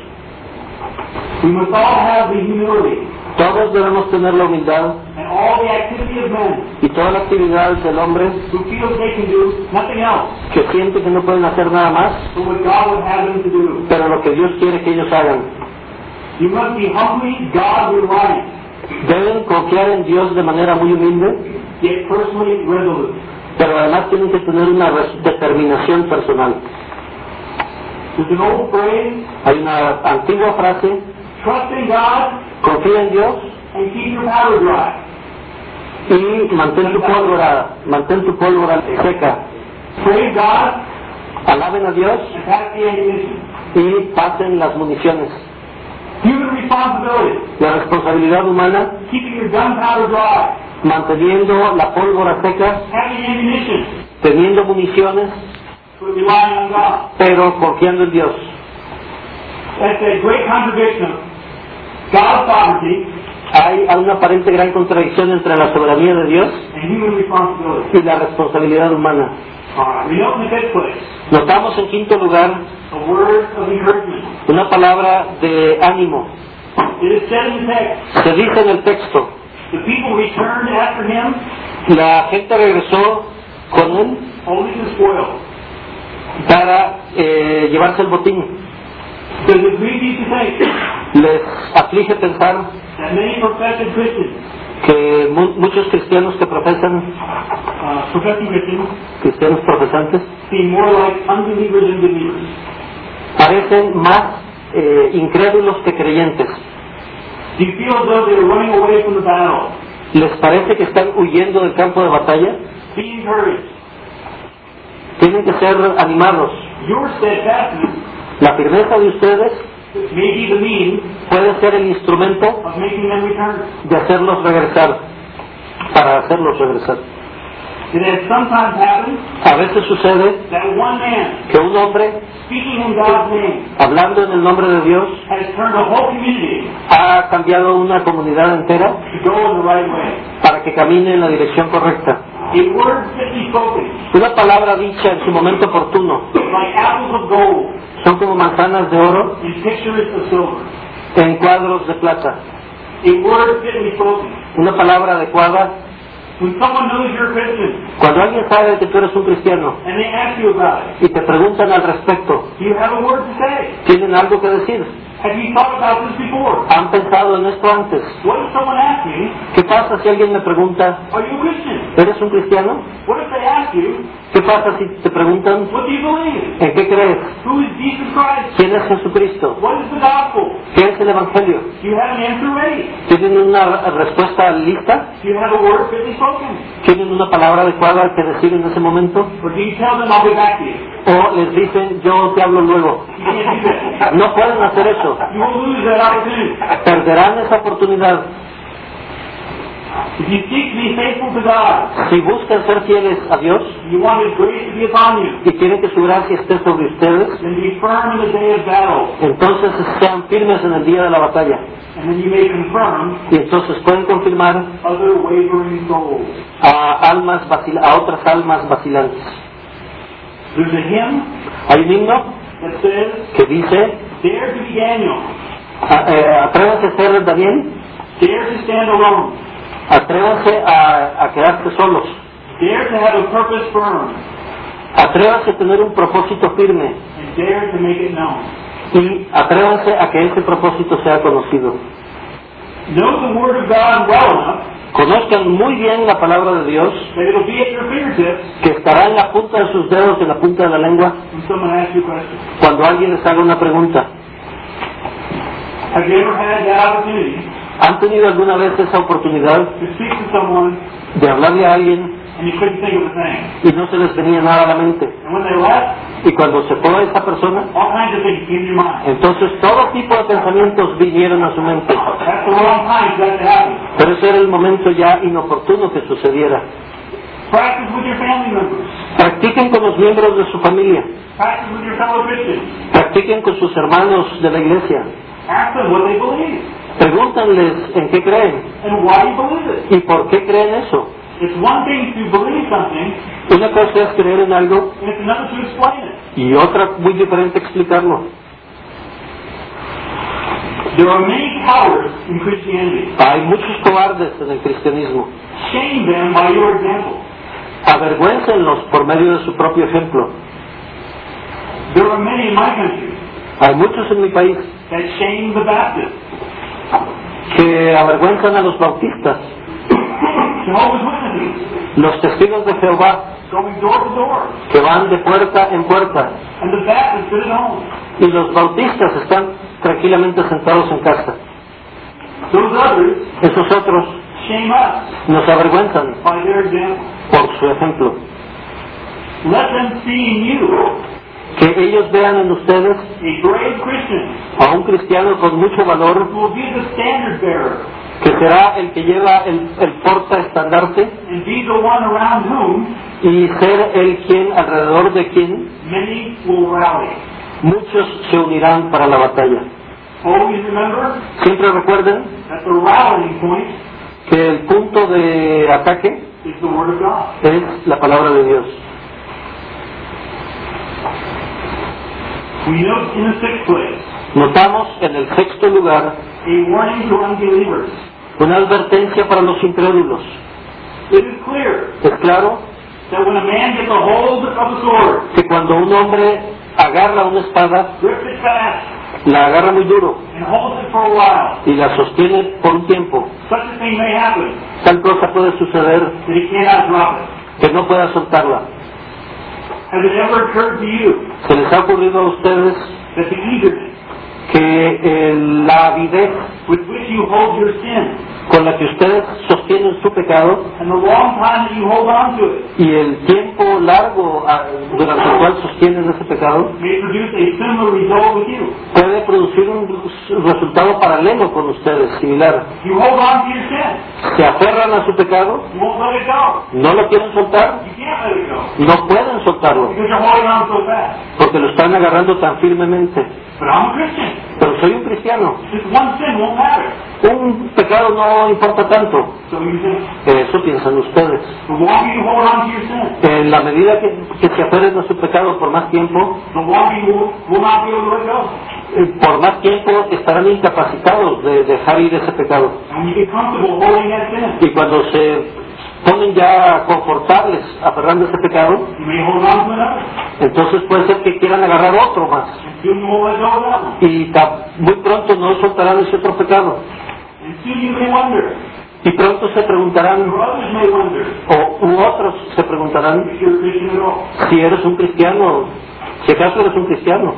Speaker 1: We must all have the humility
Speaker 2: Todos debemos tener la humildad
Speaker 1: and all the activity of men
Speaker 2: y toda la actividad del hombre
Speaker 1: who feel they can do nothing else
Speaker 2: que siente que no pueden hacer nada más,
Speaker 1: but what God would have them to do.
Speaker 2: pero lo que Dios quiere que ellos hagan.
Speaker 1: You must be humbly God reliant,
Speaker 2: Deben confiar en Dios de manera muy humilde,
Speaker 1: yet personally resolute.
Speaker 2: pero además tienen que tener una determinación personal.
Speaker 1: There's an old phrase,
Speaker 2: Hay una antigua frase:
Speaker 1: trust in God
Speaker 2: confía en Dios
Speaker 1: and keep your powder dry.
Speaker 2: y mantén tu pólvora seca.
Speaker 1: Praise God
Speaker 2: Alaben a Dios
Speaker 1: and pass the ammunition.
Speaker 2: y pasen las municiones.
Speaker 1: Human responsibility,
Speaker 2: La responsabilidad humana,
Speaker 1: keeping your gunpowder dry,
Speaker 2: manteniendo la pólvora seca,
Speaker 1: having ammunition,
Speaker 2: teniendo municiones,
Speaker 1: but relying on God.
Speaker 2: pero confiando en Dios.
Speaker 1: That's a great contradiction of God's sovereignty
Speaker 2: Hay una aparente gran contradicción entre la soberanía de Dios
Speaker 1: and human responsibility.
Speaker 2: y la responsabilidad humana.
Speaker 1: We note in the fifth place
Speaker 2: Notamos en quinto lugar
Speaker 1: a word of encouragement.
Speaker 2: una palabra de ánimo.
Speaker 1: It is said in the text,
Speaker 2: Se dice en el texto,
Speaker 1: the people returned after him
Speaker 2: la gente regresó con él
Speaker 1: only to spoil.
Speaker 2: para llevarse el botín.
Speaker 1: Does it grieve you to think
Speaker 2: Les aflige pensar
Speaker 1: that many professed Christians,
Speaker 2: que muchos cristianos que profesan,
Speaker 1: professing Christians,
Speaker 2: cristianos profesantes,
Speaker 1: seem more like unbelievers than believers?
Speaker 2: parecen más incrédulos que creyentes?
Speaker 1: Do you feel as though they are running away from the battle?
Speaker 2: ¿Les parece que están huyendo del campo de batalla?
Speaker 1: Be encouraged.
Speaker 2: Tienen que ser animados.
Speaker 1: Your steadfastness
Speaker 2: La firmeza de ustedes
Speaker 1: may be the means
Speaker 2: puede ser el instrumento
Speaker 1: of making them return.
Speaker 2: de hacerlos regresar, para hacerlos regresar.
Speaker 1: It has sometimes happened
Speaker 2: A veces sucede
Speaker 1: that one man,
Speaker 2: que un hombre,
Speaker 1: speaking in God's name,
Speaker 2: hablando en el nombre de Dios,
Speaker 1: has turned a whole community
Speaker 2: ha cambiado una comunidad entera
Speaker 1: to go in the right way.
Speaker 2: para que camine en la dirección correcta.
Speaker 1: A word fitly spoken,
Speaker 2: Una palabra dicha en su momento oportuno
Speaker 1: like apples of gold
Speaker 2: son como manzanas de oro
Speaker 1: in pictures of silver.
Speaker 2: en cuadros de plata.
Speaker 1: A word fitly spoken.
Speaker 2: Una palabra adecuada,
Speaker 1: When someone knows you're a Christian
Speaker 2: cuando alguien sabe que tú eres un cristiano
Speaker 1: and they ask you about it,
Speaker 2: y te preguntan al respecto,
Speaker 1: do you have a word to say?
Speaker 2: ¿tienen algo que decir?
Speaker 1: Have you thought about this before?
Speaker 2: ¿Han pensado en esto antes?
Speaker 1: What if someone asks me,
Speaker 2: ¿Qué pasa si alguien me pregunta,
Speaker 1: are you a Christian?
Speaker 2: ¿eres un cristiano?
Speaker 1: What if they ask you,
Speaker 2: ¿Qué pasa si te preguntan,
Speaker 1: what do you believe?
Speaker 2: ¿en qué crees?
Speaker 1: Who is Jesus Christ?
Speaker 2: ¿Quién es Jesucristo?
Speaker 1: What is the gospel?
Speaker 2: ¿Qué es el Evangelio?
Speaker 1: Do you have an answer ready?
Speaker 2: ¿Tienen una respuesta lista?
Speaker 1: Do you have a word fitly spoken?
Speaker 2: ¿Tienen una palabra adecuada que decir en ese momento?
Speaker 1: Or do you tell them I'll be back to you?
Speaker 2: ¿O les dicen, yo te hablo luego?
Speaker 1: You can't do that.
Speaker 2: No pueden hacer eso.
Speaker 1: You will lose that opportunity.
Speaker 2: Perderán esa oportunidad.
Speaker 1: If you seek to be faithful to God,
Speaker 2: Si buscan ser fieles a Dios
Speaker 1: you want His grace to be upon you,
Speaker 2: y quieren que su gracia esté sobre ustedes,
Speaker 1: then be firm in the day of battle,
Speaker 2: entonces sean firmes en el día de la batalla.
Speaker 1: and then you may confirm
Speaker 2: Y entonces pueden confirmar
Speaker 1: other wavering souls.
Speaker 2: a otras almas vacilantes.
Speaker 1: There's a hymn
Speaker 2: Hay un himno
Speaker 1: that says,
Speaker 2: que dice,
Speaker 1: dare to be Daniel,
Speaker 2: atrévanse a ser Daniel,
Speaker 1: dare to stand alone,
Speaker 2: atrévanse a quedarse solos,
Speaker 1: dare to have a purpose firm,
Speaker 2: atrévanse a tener un propósito firme
Speaker 1: and dare to make it known.
Speaker 2: y atrévanse a que ese propósito sea conocido.
Speaker 1: Know the Word of God well enough
Speaker 2: Conozcan muy bien la palabra de Dios,
Speaker 1: that it'll be at your fingertips
Speaker 2: que estará en la punta de sus dedos, en la punta de la lengua,
Speaker 1: when someone asks you a question.
Speaker 2: cuando alguien les haga una pregunta.
Speaker 1: Have you ever had that opportunity
Speaker 2: ¿Han tenido alguna vez esa oportunidad
Speaker 1: to speak to someone
Speaker 2: de hablarle a alguien
Speaker 1: and you couldn't think of a thing?
Speaker 2: y no se les venía nada a la mente?
Speaker 1: And when they left,
Speaker 2: Y cuando se fue esa persona,
Speaker 1: all kinds of things came to your mind.
Speaker 2: entonces todo tipo de pensamientos vinieron a su mente.
Speaker 1: That's the wrong time for that to happen.
Speaker 2: Pero ese era el momento ya inoportuno que sucediera.
Speaker 1: Practice with your family members.
Speaker 2: Practiquen con los miembros de su familia.
Speaker 1: Practice with your fellow Christians.
Speaker 2: Practiquen con sus hermanos de la iglesia.
Speaker 1: Ask them what they believe
Speaker 2: Pregúntanles en qué creen
Speaker 1: and why you believe it.
Speaker 2: y por qué creen eso.
Speaker 1: It's one thing to believe something,
Speaker 2: Una cosa es creer en algo
Speaker 1: and it's another to explain it.
Speaker 2: y otra muy diferente explicarlo.
Speaker 1: There are many cowards in Christianity.
Speaker 2: Hay muchos cobardes en el cristianismo.
Speaker 1: Shame them by your example.
Speaker 2: Avergüéncenlos por medio de su propio ejemplo.
Speaker 1: There are many in my country
Speaker 2: Hay muchos en mi país
Speaker 1: that shame the Baptists,
Speaker 2: que avergüenzan a los bautistas,
Speaker 1: Jehovah's Witnesses,
Speaker 2: los testigos de Jehová,
Speaker 1: going door to door,
Speaker 2: que van de puerta en puerta,
Speaker 1: and the Baptists sit at home.
Speaker 2: y los bautistas están tranquilamente sentados en casa.
Speaker 1: Those others
Speaker 2: Esos otros
Speaker 1: shame us
Speaker 2: nos avergüenzan
Speaker 1: by their example.
Speaker 2: por su ejemplo.
Speaker 1: Let them see in you
Speaker 2: Que ellos vean en ustedes
Speaker 1: a brave Christian
Speaker 2: a un cristiano con mucho valor,
Speaker 1: who will be the standard bearer
Speaker 2: que será el que lleva el portaestandarte
Speaker 1: and be the one around whom
Speaker 2: y ser el quien, alrededor de quien,
Speaker 1: many will rally.
Speaker 2: muchos se unirán para la batalla.
Speaker 1: Always remember
Speaker 2: Siempre recuerden
Speaker 1: that the rallying point
Speaker 2: que el punto de ataque
Speaker 1: is the Word of God.
Speaker 2: es la palabra de Dios.
Speaker 1: We note in the sixth place
Speaker 2: Notamos en el sexto lugar
Speaker 1: a warning to unbelievers.
Speaker 2: una advertencia para los incrédulos.
Speaker 1: It is clear
Speaker 2: Es claro
Speaker 1: that when a man gets a hold of a sword,
Speaker 2: que cuando un hombre agarra una espada,
Speaker 1: grips it fast,
Speaker 2: la agarra muy duro
Speaker 1: and holds it for a while,
Speaker 2: y la sostiene por un tiempo,
Speaker 1: such a thing may happen
Speaker 2: tal cosa puede suceder
Speaker 1: that he cannot drop it.
Speaker 2: que no pueda soltarla.
Speaker 1: Has it ever occurred to you
Speaker 2: ¿Se les ha ocurrido a ustedes
Speaker 1: that the eagerness
Speaker 2: que la avidez
Speaker 1: with which you hold your sin
Speaker 2: con la que ustedes sostienen su pecado
Speaker 1: and the long time that you hold on to it
Speaker 2: y el tiempo largo durante el cual sostienen ese pecado
Speaker 1: may produce a similar result with you?
Speaker 2: puede producir un resultado paralelo con ustedes, similar?
Speaker 1: You hold on to your sin.
Speaker 2: Se aferran a su pecado,
Speaker 1: You won't let it go.
Speaker 2: no lo quieren soltar,
Speaker 1: You can't let it go
Speaker 2: no pueden soltarlo
Speaker 1: because you're holding on so fast.
Speaker 2: porque lo están agarrando tan firmemente.
Speaker 1: But I'm a Christian.
Speaker 2: Pero soy un cristiano,
Speaker 1: Just one sin won't matter.
Speaker 2: un pecado no importa tanto.
Speaker 1: So you think,
Speaker 2: Eso piensan ustedes.
Speaker 1: the longer you hold on to your sin,
Speaker 2: En la medida que se aferren a su pecado por más tiempo,
Speaker 1: the longer you will not be able to let go.
Speaker 2: por más tiempo estarán incapacitados de dejar ir ese pecado.
Speaker 1: And you get comfortable holding that sin.
Speaker 2: Y cuando se ponen ya confortables aferrando ese pecado,
Speaker 1: You may hold on to another.
Speaker 2: entonces puede ser que quieran agarrar otro más.
Speaker 1: And soon you won't let go of that one.
Speaker 2: Y muy pronto no soltarán ese otro pecado.
Speaker 1: And soon you may wonder,
Speaker 2: Y pronto se preguntarán,
Speaker 1: or others may wonder,
Speaker 2: u otros se preguntarán,
Speaker 1: if you're a Christian at all.
Speaker 2: si eres un cristiano, si acaso eres un cristiano.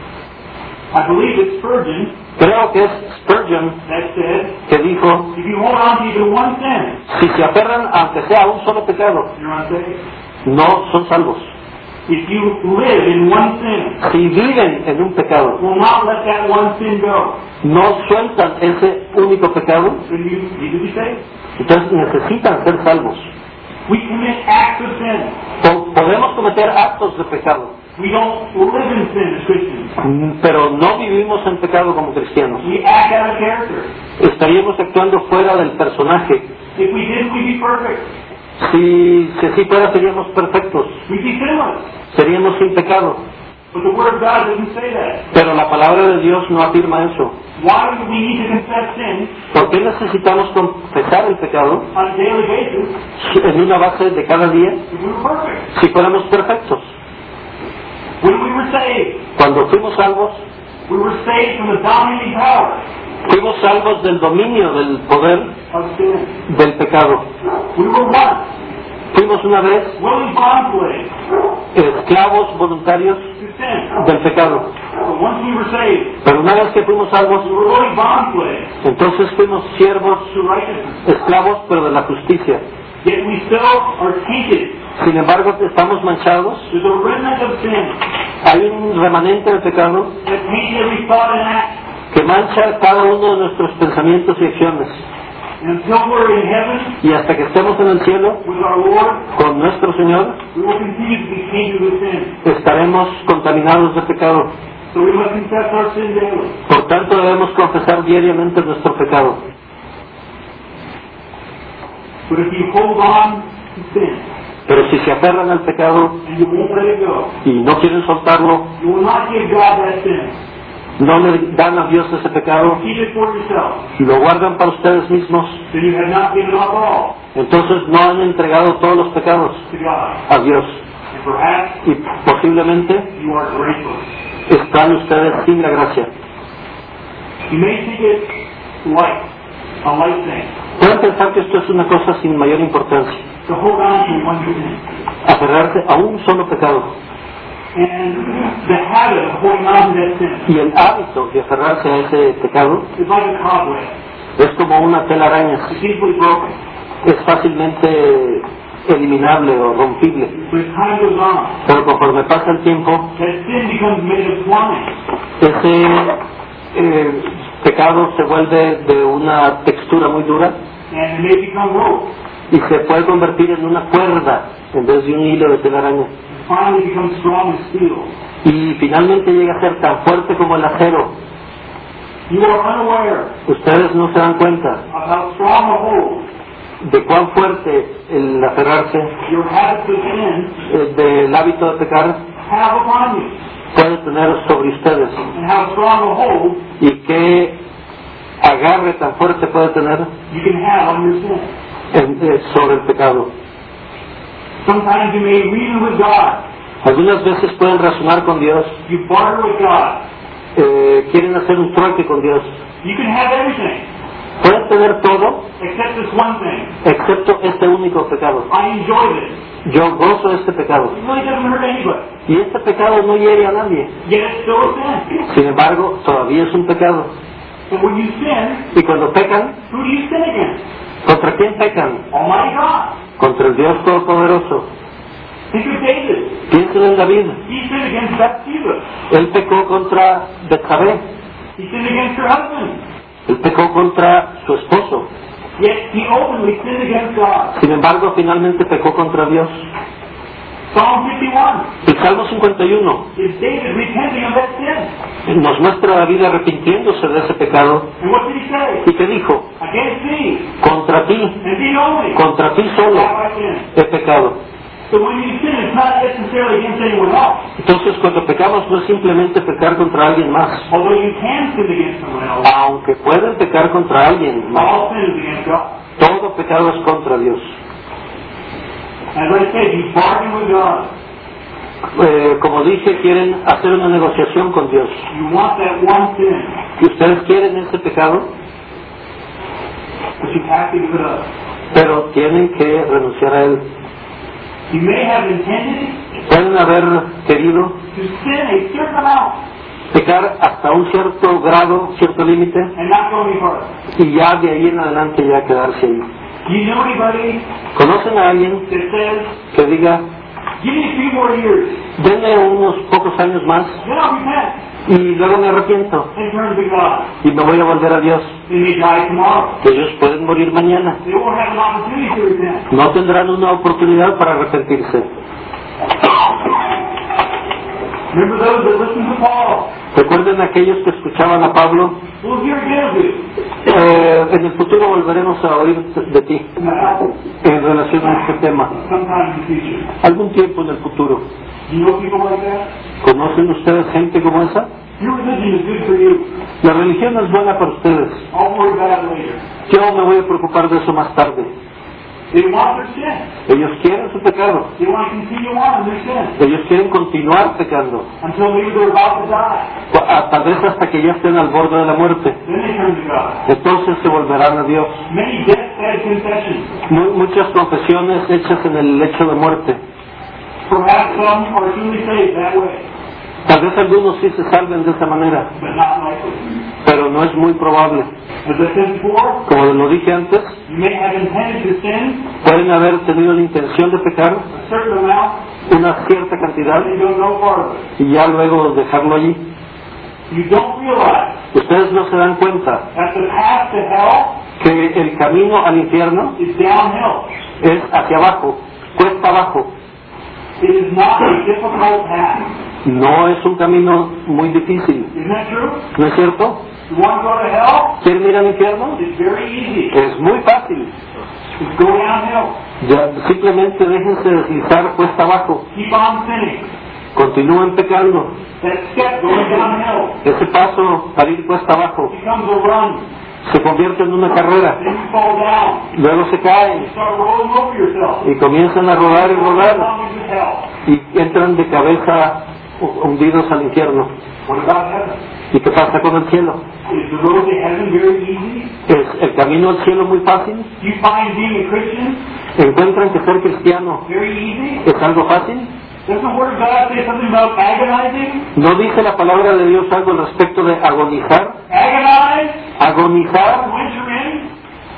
Speaker 1: I believe it's Spurgeon
Speaker 2: Creo que es Spurgeon
Speaker 1: that said,
Speaker 2: que dijo,
Speaker 1: if you hold on to even one sin,
Speaker 2: si se aferran aunque sea a un solo pecado,
Speaker 1: you're unsaved.
Speaker 2: no son salvos.
Speaker 1: If you live in one sin,
Speaker 2: Si viven en un pecado,
Speaker 1: will not let that one sin go,
Speaker 2: no sueltan ese único pecado,
Speaker 1: then you need to be saved.
Speaker 2: entonces necesitan ser salvos.
Speaker 1: We commit acts of sin.
Speaker 2: Podemos cometer actos de pecado,
Speaker 1: We don't live in sin as Christians.
Speaker 2: pero no vivimos en pecado como cristianos.
Speaker 1: We act out of character.
Speaker 2: Estaríamos actuando fuera del personaje.
Speaker 1: If we didn't, we'd be perfect.
Speaker 2: Si así fuera, seríamos perfectos,
Speaker 1: We'd be sinless.
Speaker 2: seríamos sin pecado.
Speaker 1: But the Word of God doesn't say that.
Speaker 2: Pero la palabra de Dios no afirma eso.
Speaker 1: Why do we need to confess sin
Speaker 2: ¿Por qué necesitamos confesar el pecado
Speaker 1: on a daily basis
Speaker 2: en una base de cada día
Speaker 1: if we were perfect?
Speaker 2: si fuéramos perfectos?
Speaker 1: When we were saved,
Speaker 2: Cuando fuimos salvos,
Speaker 1: we were saved from the dominating power
Speaker 2: fuimos salvos del dominio, del poder
Speaker 1: of sin.
Speaker 2: del pecado.
Speaker 1: We were once
Speaker 2: Fuimos una vez
Speaker 1: willing bond slaves
Speaker 2: esclavos voluntarios
Speaker 1: to sin.
Speaker 2: del pecado.
Speaker 1: But once we were saved,
Speaker 2: Pero una vez que fuimos salvos,
Speaker 1: we were willing bond slaves
Speaker 2: entonces fuimos siervos,
Speaker 1: to righteousness.
Speaker 2: esclavos, pero de la justicia.
Speaker 1: Yet we still are tainted.
Speaker 2: Sin embargo, estamos manchados.
Speaker 1: There's a remnant of sin
Speaker 2: Hay un remanente de pecado
Speaker 1: that taints every thought and act.
Speaker 2: que mancha cada uno de nuestros pensamientos y acciones.
Speaker 1: And until we're in heaven
Speaker 2: Y hasta que estemos en el cielo
Speaker 1: with our Lord,
Speaker 2: con nuestro Señor,
Speaker 1: we will continue to be tainted with sin.
Speaker 2: estaremos contaminados de pecado.
Speaker 1: So we must confess our sin daily.
Speaker 2: Por tanto, debemos confesar diariamente nuestro pecado.
Speaker 1: But if you hold on to sin
Speaker 2: Pero si se aferran al pecado
Speaker 1: and you won't let it go,
Speaker 2: y no quieren soltarlo,
Speaker 1: you will not give God that sin.
Speaker 2: no le dan a Dios ese pecado,
Speaker 1: Keep it for yourself.
Speaker 2: lo guardan para ustedes mismos,
Speaker 1: Then you have not given up all
Speaker 2: entonces no han entregado todos los pecados
Speaker 1: to God.
Speaker 2: a Dios.
Speaker 1: And perhaps
Speaker 2: Y posiblemente
Speaker 1: you are grateful.
Speaker 2: están ustedes sin la gracia.
Speaker 1: You may think it light, a light thing,
Speaker 2: Pueden pensar que esto es una cosa sin mayor importancia,
Speaker 1: to hold on to one sin.
Speaker 2: aferrarse a un solo pecado.
Speaker 1: And the habit of holding on to that sin
Speaker 2: Y el hábito de aferrarse a ese pecado
Speaker 1: is like a cobweb.
Speaker 2: es como una telaraña,
Speaker 1: It's easily broken.
Speaker 2: es fácilmente eliminable o rompible.
Speaker 1: But as time goes on,
Speaker 2: Pero conforme pasa el tiempo,
Speaker 1: that sin becomes made of twine.
Speaker 2: ese pecado se vuelve de una textura muy dura
Speaker 1: And it may become rope.
Speaker 2: y se puede convertir en una cuerda en vez de un hilo de telaraña.
Speaker 1: And finally becomes strong as steel.
Speaker 2: Y finalmente llega a ser tan fuerte como el acero.
Speaker 1: You are unaware
Speaker 2: Ustedes no se dan cuenta
Speaker 1: of how strong a hold
Speaker 2: de cuán fuerte el aferrarse
Speaker 1: your habits of sin
Speaker 2: del hábito de pecar
Speaker 1: have upon you.
Speaker 2: puede tener sobre ustedes
Speaker 1: and how strong a hold
Speaker 2: y qué agarre tan fuerte puede tener
Speaker 1: you can have on your sin.
Speaker 2: sobre el pecado.
Speaker 1: Sometimes you may reason with God.
Speaker 2: Algunas veces pueden razonar con Dios,
Speaker 1: You barter with God.
Speaker 2: quieren hacer un trueque con Dios.
Speaker 1: You can have everything
Speaker 2: Pueden tener todo
Speaker 1: except this one thing.
Speaker 2: excepto este único pecado.
Speaker 1: I enjoy this.
Speaker 2: Yo gozo este pecado.
Speaker 1: It really doesn't hurt anybody.
Speaker 2: Y este pecado no hiere a nadie.
Speaker 1: Yet it's still a sin.
Speaker 2: Sin embargo, todavía es un pecado.
Speaker 1: And when you sin,
Speaker 2: Y cuando pecan,
Speaker 1: who do you sin against?
Speaker 2: ¿contra quién pecan?
Speaker 1: Almighty God.
Speaker 2: Contra el Dios Todopoderoso.
Speaker 1: Think of David.
Speaker 2: Piensen en David.
Speaker 1: He sinned against Bathsheba.
Speaker 2: Él pecó contra Betsabé.
Speaker 1: He sinned against her husband.
Speaker 2: Él pecó contra su esposo.
Speaker 1: Yet he openly sinned against God.
Speaker 2: Sin embargo, finalmente pecó contra Dios.
Speaker 1: Psalm 51
Speaker 2: El Salmo 51
Speaker 1: is David repenting of that sin.
Speaker 2: nos muestra a David arrepintiéndose de ese pecado.
Speaker 1: And what did he say?
Speaker 2: ¿Y qué dijo?
Speaker 1: Against thee,
Speaker 2: Contra ti,
Speaker 1: and thee only,
Speaker 2: contra ti solo
Speaker 1: have I sinned.
Speaker 2: he pecado.
Speaker 1: So when you sin, it's not necessarily against anyone else.
Speaker 2: Entonces, cuando pecamos no es simplemente pecar contra alguien más,
Speaker 1: Although you can sin against someone else,
Speaker 2: aunque pueden pecar contra alguien más.
Speaker 1: all sin is against God.
Speaker 2: Todo pecado es contra Dios.
Speaker 1: As I said, you bargain with God.
Speaker 2: Como dije, quieren hacer una negociación con Dios.
Speaker 1: You want that one sin,
Speaker 2: Y ustedes quieren ese pecado,
Speaker 1: but you have to give it up.
Speaker 2: pero tienen que renunciar a él.
Speaker 1: You may have intended
Speaker 2: Pueden haber querido
Speaker 1: to sin a certain amount
Speaker 2: pecar hasta un cierto grado, cierto límite,
Speaker 1: and not go any further.
Speaker 2: y ya de ahí en adelante ya quedarse ahí.
Speaker 1: Do you know anybody
Speaker 2: ¿Conocen a alguien
Speaker 1: that says,
Speaker 2: que diga,
Speaker 1: give me a few more years,
Speaker 2: denme unos pocos años más
Speaker 1: then I'll repent
Speaker 2: y luego me arrepiento
Speaker 1: and turn to God?
Speaker 2: y me voy a volver a Dios?
Speaker 1: They may die tomorrow.
Speaker 2: Ellos pueden morir mañana.
Speaker 1: They won't have an opportunity to repent.
Speaker 2: No tendrán una oportunidad para arrepentirse.
Speaker 1: Remember those that listened to Paul?
Speaker 2: Recuerden aquellos que escuchaban a Pablo.
Speaker 1: We'll hear again of you.
Speaker 2: En el futuro volveremos a oír de ti en relación a este tema.
Speaker 1: Sometime in the future.
Speaker 2: Algún tiempo en el futuro.
Speaker 1: You know people like that?
Speaker 2: ¿Conocen ustedes gente como esa?
Speaker 1: Your religion is good for you.
Speaker 2: La religión es buena para ustedes.
Speaker 1: I'll worry about it later.
Speaker 2: Yo me voy a preocupar de eso más tarde.
Speaker 1: They want their sin.
Speaker 2: Ellos quieren su pecado.
Speaker 1: They want to continue on in their sin
Speaker 2: Ellos quieren continuar pecando.
Speaker 1: until maybe they're about to die.
Speaker 2: Tal vez hasta que ya estén al borde de la muerte.
Speaker 1: Then they turn to God.
Speaker 2: Entonces se volverán a Dios.
Speaker 1: Many deathbed confessions.
Speaker 2: Muchas confesiones hechas en el lecho de muerte.
Speaker 1: Perhaps some are truly saved that way,
Speaker 2: Tal vez algunos sí se salven de esa manera,
Speaker 1: but not likely.
Speaker 2: pero no es muy probable.
Speaker 1: As I said before,
Speaker 2: Como lo dije antes,
Speaker 1: you may have intended to sin
Speaker 2: pueden haber tenido la intención de pecar
Speaker 1: a certain amount
Speaker 2: una cierta cantidad
Speaker 1: and go no farther.
Speaker 2: y ya luego dejarlo allí.
Speaker 1: You don't realize
Speaker 2: Ustedes no se dan cuenta
Speaker 1: that the path to hell
Speaker 2: que el camino al infierno
Speaker 1: is downhill.
Speaker 2: es hacia abajo, cuesta abajo.
Speaker 1: It is not a difficult path.
Speaker 2: No es un camino muy difícil,
Speaker 1: Isn't that true?
Speaker 2: ¿no es cierto?
Speaker 1: You want to go to hell?
Speaker 2: ¿Quieren ir al infierno?
Speaker 1: It's very easy.
Speaker 2: Es muy fácil.
Speaker 1: Just go downhill.
Speaker 2: Ya, simplemente déjense deslizar cuesta abajo.
Speaker 1: Keep on sinning.
Speaker 2: Continúen pecando.
Speaker 1: That step going downhill
Speaker 2: Ese paso para ir cuesta abajo
Speaker 1: becomes a run.
Speaker 2: se convierte en una carrera.
Speaker 1: Then you fall down.
Speaker 2: Luego se caen
Speaker 1: You start rolling over yourself.
Speaker 2: y comienzan a rodar y rodar
Speaker 1: Falling into hell.
Speaker 2: y entran de cabeza hundidos al infierno.
Speaker 1: What about heaven?
Speaker 2: ¿Y qué pasa con el cielo?
Speaker 1: Is the road to heaven very easy?
Speaker 2: ¿Es el camino al cielo muy fácil?
Speaker 1: Do you find being a Christian
Speaker 2: ¿Encuentran que ser cristiano
Speaker 1: very easy?
Speaker 2: es algo fácil?
Speaker 1: Does the Word of God say something about agonizing?
Speaker 2: ¿No dice la palabra de Dios algo al respecto de agonizar?
Speaker 1: Agonize
Speaker 2: ¿Agonizar?
Speaker 1: to enter in?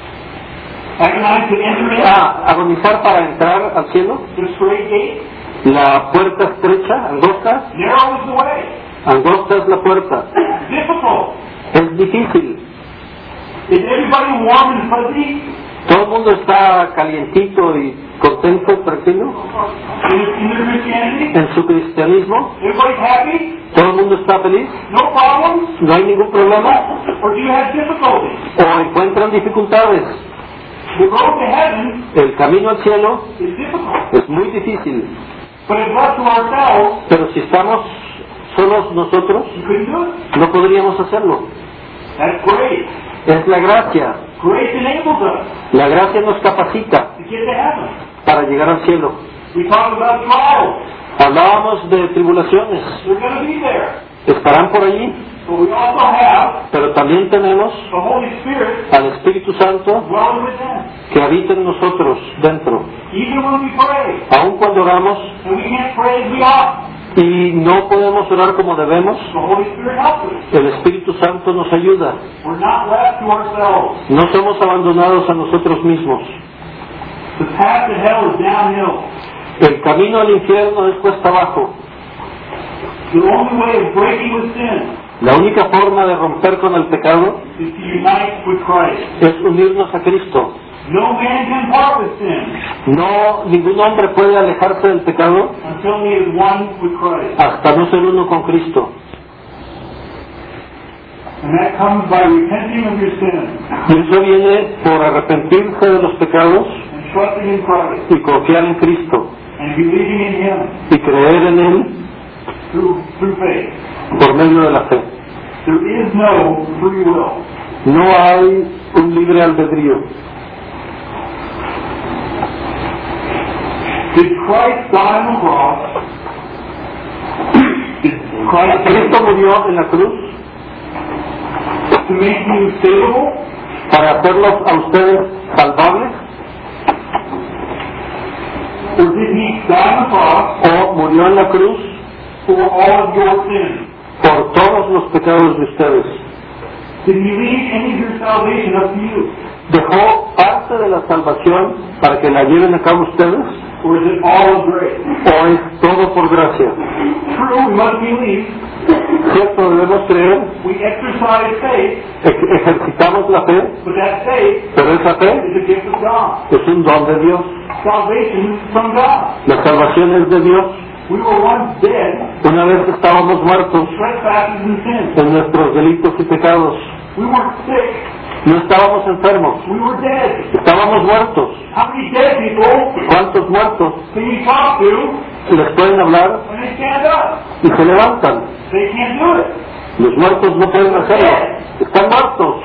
Speaker 1: Agonize to enter in?
Speaker 2: ¿Agonizar para entrar al cielo?
Speaker 1: The straight gate?
Speaker 2: La puerta estrecha, angosta.
Speaker 1: Narrow is the way.
Speaker 2: Angosta es la puerta.
Speaker 1: Difficult.
Speaker 2: Es difícil.
Speaker 1: Is everybody warm and fuzzy
Speaker 2: Todo el mundo está calientito y contento, tranquilo
Speaker 1: in their Christianity?
Speaker 2: en su cristianismo.
Speaker 1: Everybody's happy?
Speaker 2: Todo el mundo está feliz.
Speaker 1: No problems?
Speaker 2: No hay ningún problema.
Speaker 1: Or do you have difficulties?
Speaker 2: O encuentran dificultades.
Speaker 1: The road to heaven
Speaker 2: El camino al cielo
Speaker 1: is difficult.
Speaker 2: es muy difícil.
Speaker 1: But if left to ourselves,
Speaker 2: Pero si estamos solos nosotros
Speaker 1: You couldn't do it.
Speaker 2: no podríamos hacerlo.
Speaker 1: That's grace.
Speaker 2: Es la gracia.
Speaker 1: Grace enables us
Speaker 2: La gracia nos capacita
Speaker 1: to get to heaven.
Speaker 2: para llegar al cielo.
Speaker 1: We talked about trials.
Speaker 2: Hablábamos de tribulaciones.
Speaker 1: They're going to be there.
Speaker 2: Estarán por allí,
Speaker 1: But we also have
Speaker 2: pero también tenemos
Speaker 1: the Holy Spirit
Speaker 2: al Espíritu Santo
Speaker 1: dwelling within.
Speaker 2: que habita en nosotros dentro.
Speaker 1: Even when we pray,
Speaker 2: Aun cuando oramos
Speaker 1: and we can't pray as we ought,
Speaker 2: y no podemos orar como debemos,
Speaker 1: the Holy Spirit helps us.
Speaker 2: el Espíritu Santo nos ayuda.
Speaker 1: We're not left to ourselves.
Speaker 2: No somos abandonados a nosotros mismos.
Speaker 1: The path to hell is downhill.
Speaker 2: El camino al infierno es cuesta abajo.
Speaker 1: The only way of breaking with sin
Speaker 2: La única forma de romper con el pecado
Speaker 1: is to unite with Christ.
Speaker 2: es unirnos a Cristo.
Speaker 1: No man can part with sin
Speaker 2: No, ningún hombre puede alejarse del pecado
Speaker 1: until he is one with Christ.
Speaker 2: hasta no ser uno con Cristo.
Speaker 1: And that comes by repenting of your sin
Speaker 2: Y eso viene por arrepentirse de los pecados
Speaker 1: and trusting in Christ
Speaker 2: y confiar en Cristo
Speaker 1: and believing in Him
Speaker 2: y creer en Él
Speaker 1: through faith.
Speaker 2: por medio de la fe.
Speaker 1: There is no free will.
Speaker 2: No hay un libre albedrío.
Speaker 1: Did Christ die on the cross? Did Christ
Speaker 2: Cristo murió en la cruz
Speaker 1: to make you savable?
Speaker 2: para hacerlos a ustedes salvables,
Speaker 1: Or did He die on the cross
Speaker 2: o murió en la cruz
Speaker 1: for all of your sins?
Speaker 2: por todos los pecados de ustedes.
Speaker 1: Did He leave any of your salvation up to you?
Speaker 2: ¿Dejó parte de la salvación para que la lleven a cabo ustedes?
Speaker 1: Or is it all of grace?
Speaker 2: ¿O es todo por gracia?
Speaker 1: True, we must believe.
Speaker 2: Cierto, debemos creer,
Speaker 1: We exercise faith,
Speaker 2: ejercitamos la fe,
Speaker 1: but that faith
Speaker 2: pero esa fe
Speaker 1: is a gift of God.
Speaker 2: es un don de Dios.
Speaker 1: Salvation is from God.
Speaker 2: La salvación es de Dios.
Speaker 1: We were once dead,
Speaker 2: Una vez estábamos muertos
Speaker 1: trespasses and sins.
Speaker 2: en nuestros delitos y pecados.
Speaker 1: We weren't sick,
Speaker 2: No estábamos enfermos,
Speaker 1: we were dead.
Speaker 2: estábamos muertos.
Speaker 1: How many dead people
Speaker 2: ¿Cuántos muertos
Speaker 1: can you talk to
Speaker 2: les pueden hablar
Speaker 1: when they stand up?
Speaker 2: y se levantan?
Speaker 1: They can't do it.
Speaker 2: Los muertos no pueden hacerlo. Están muertos.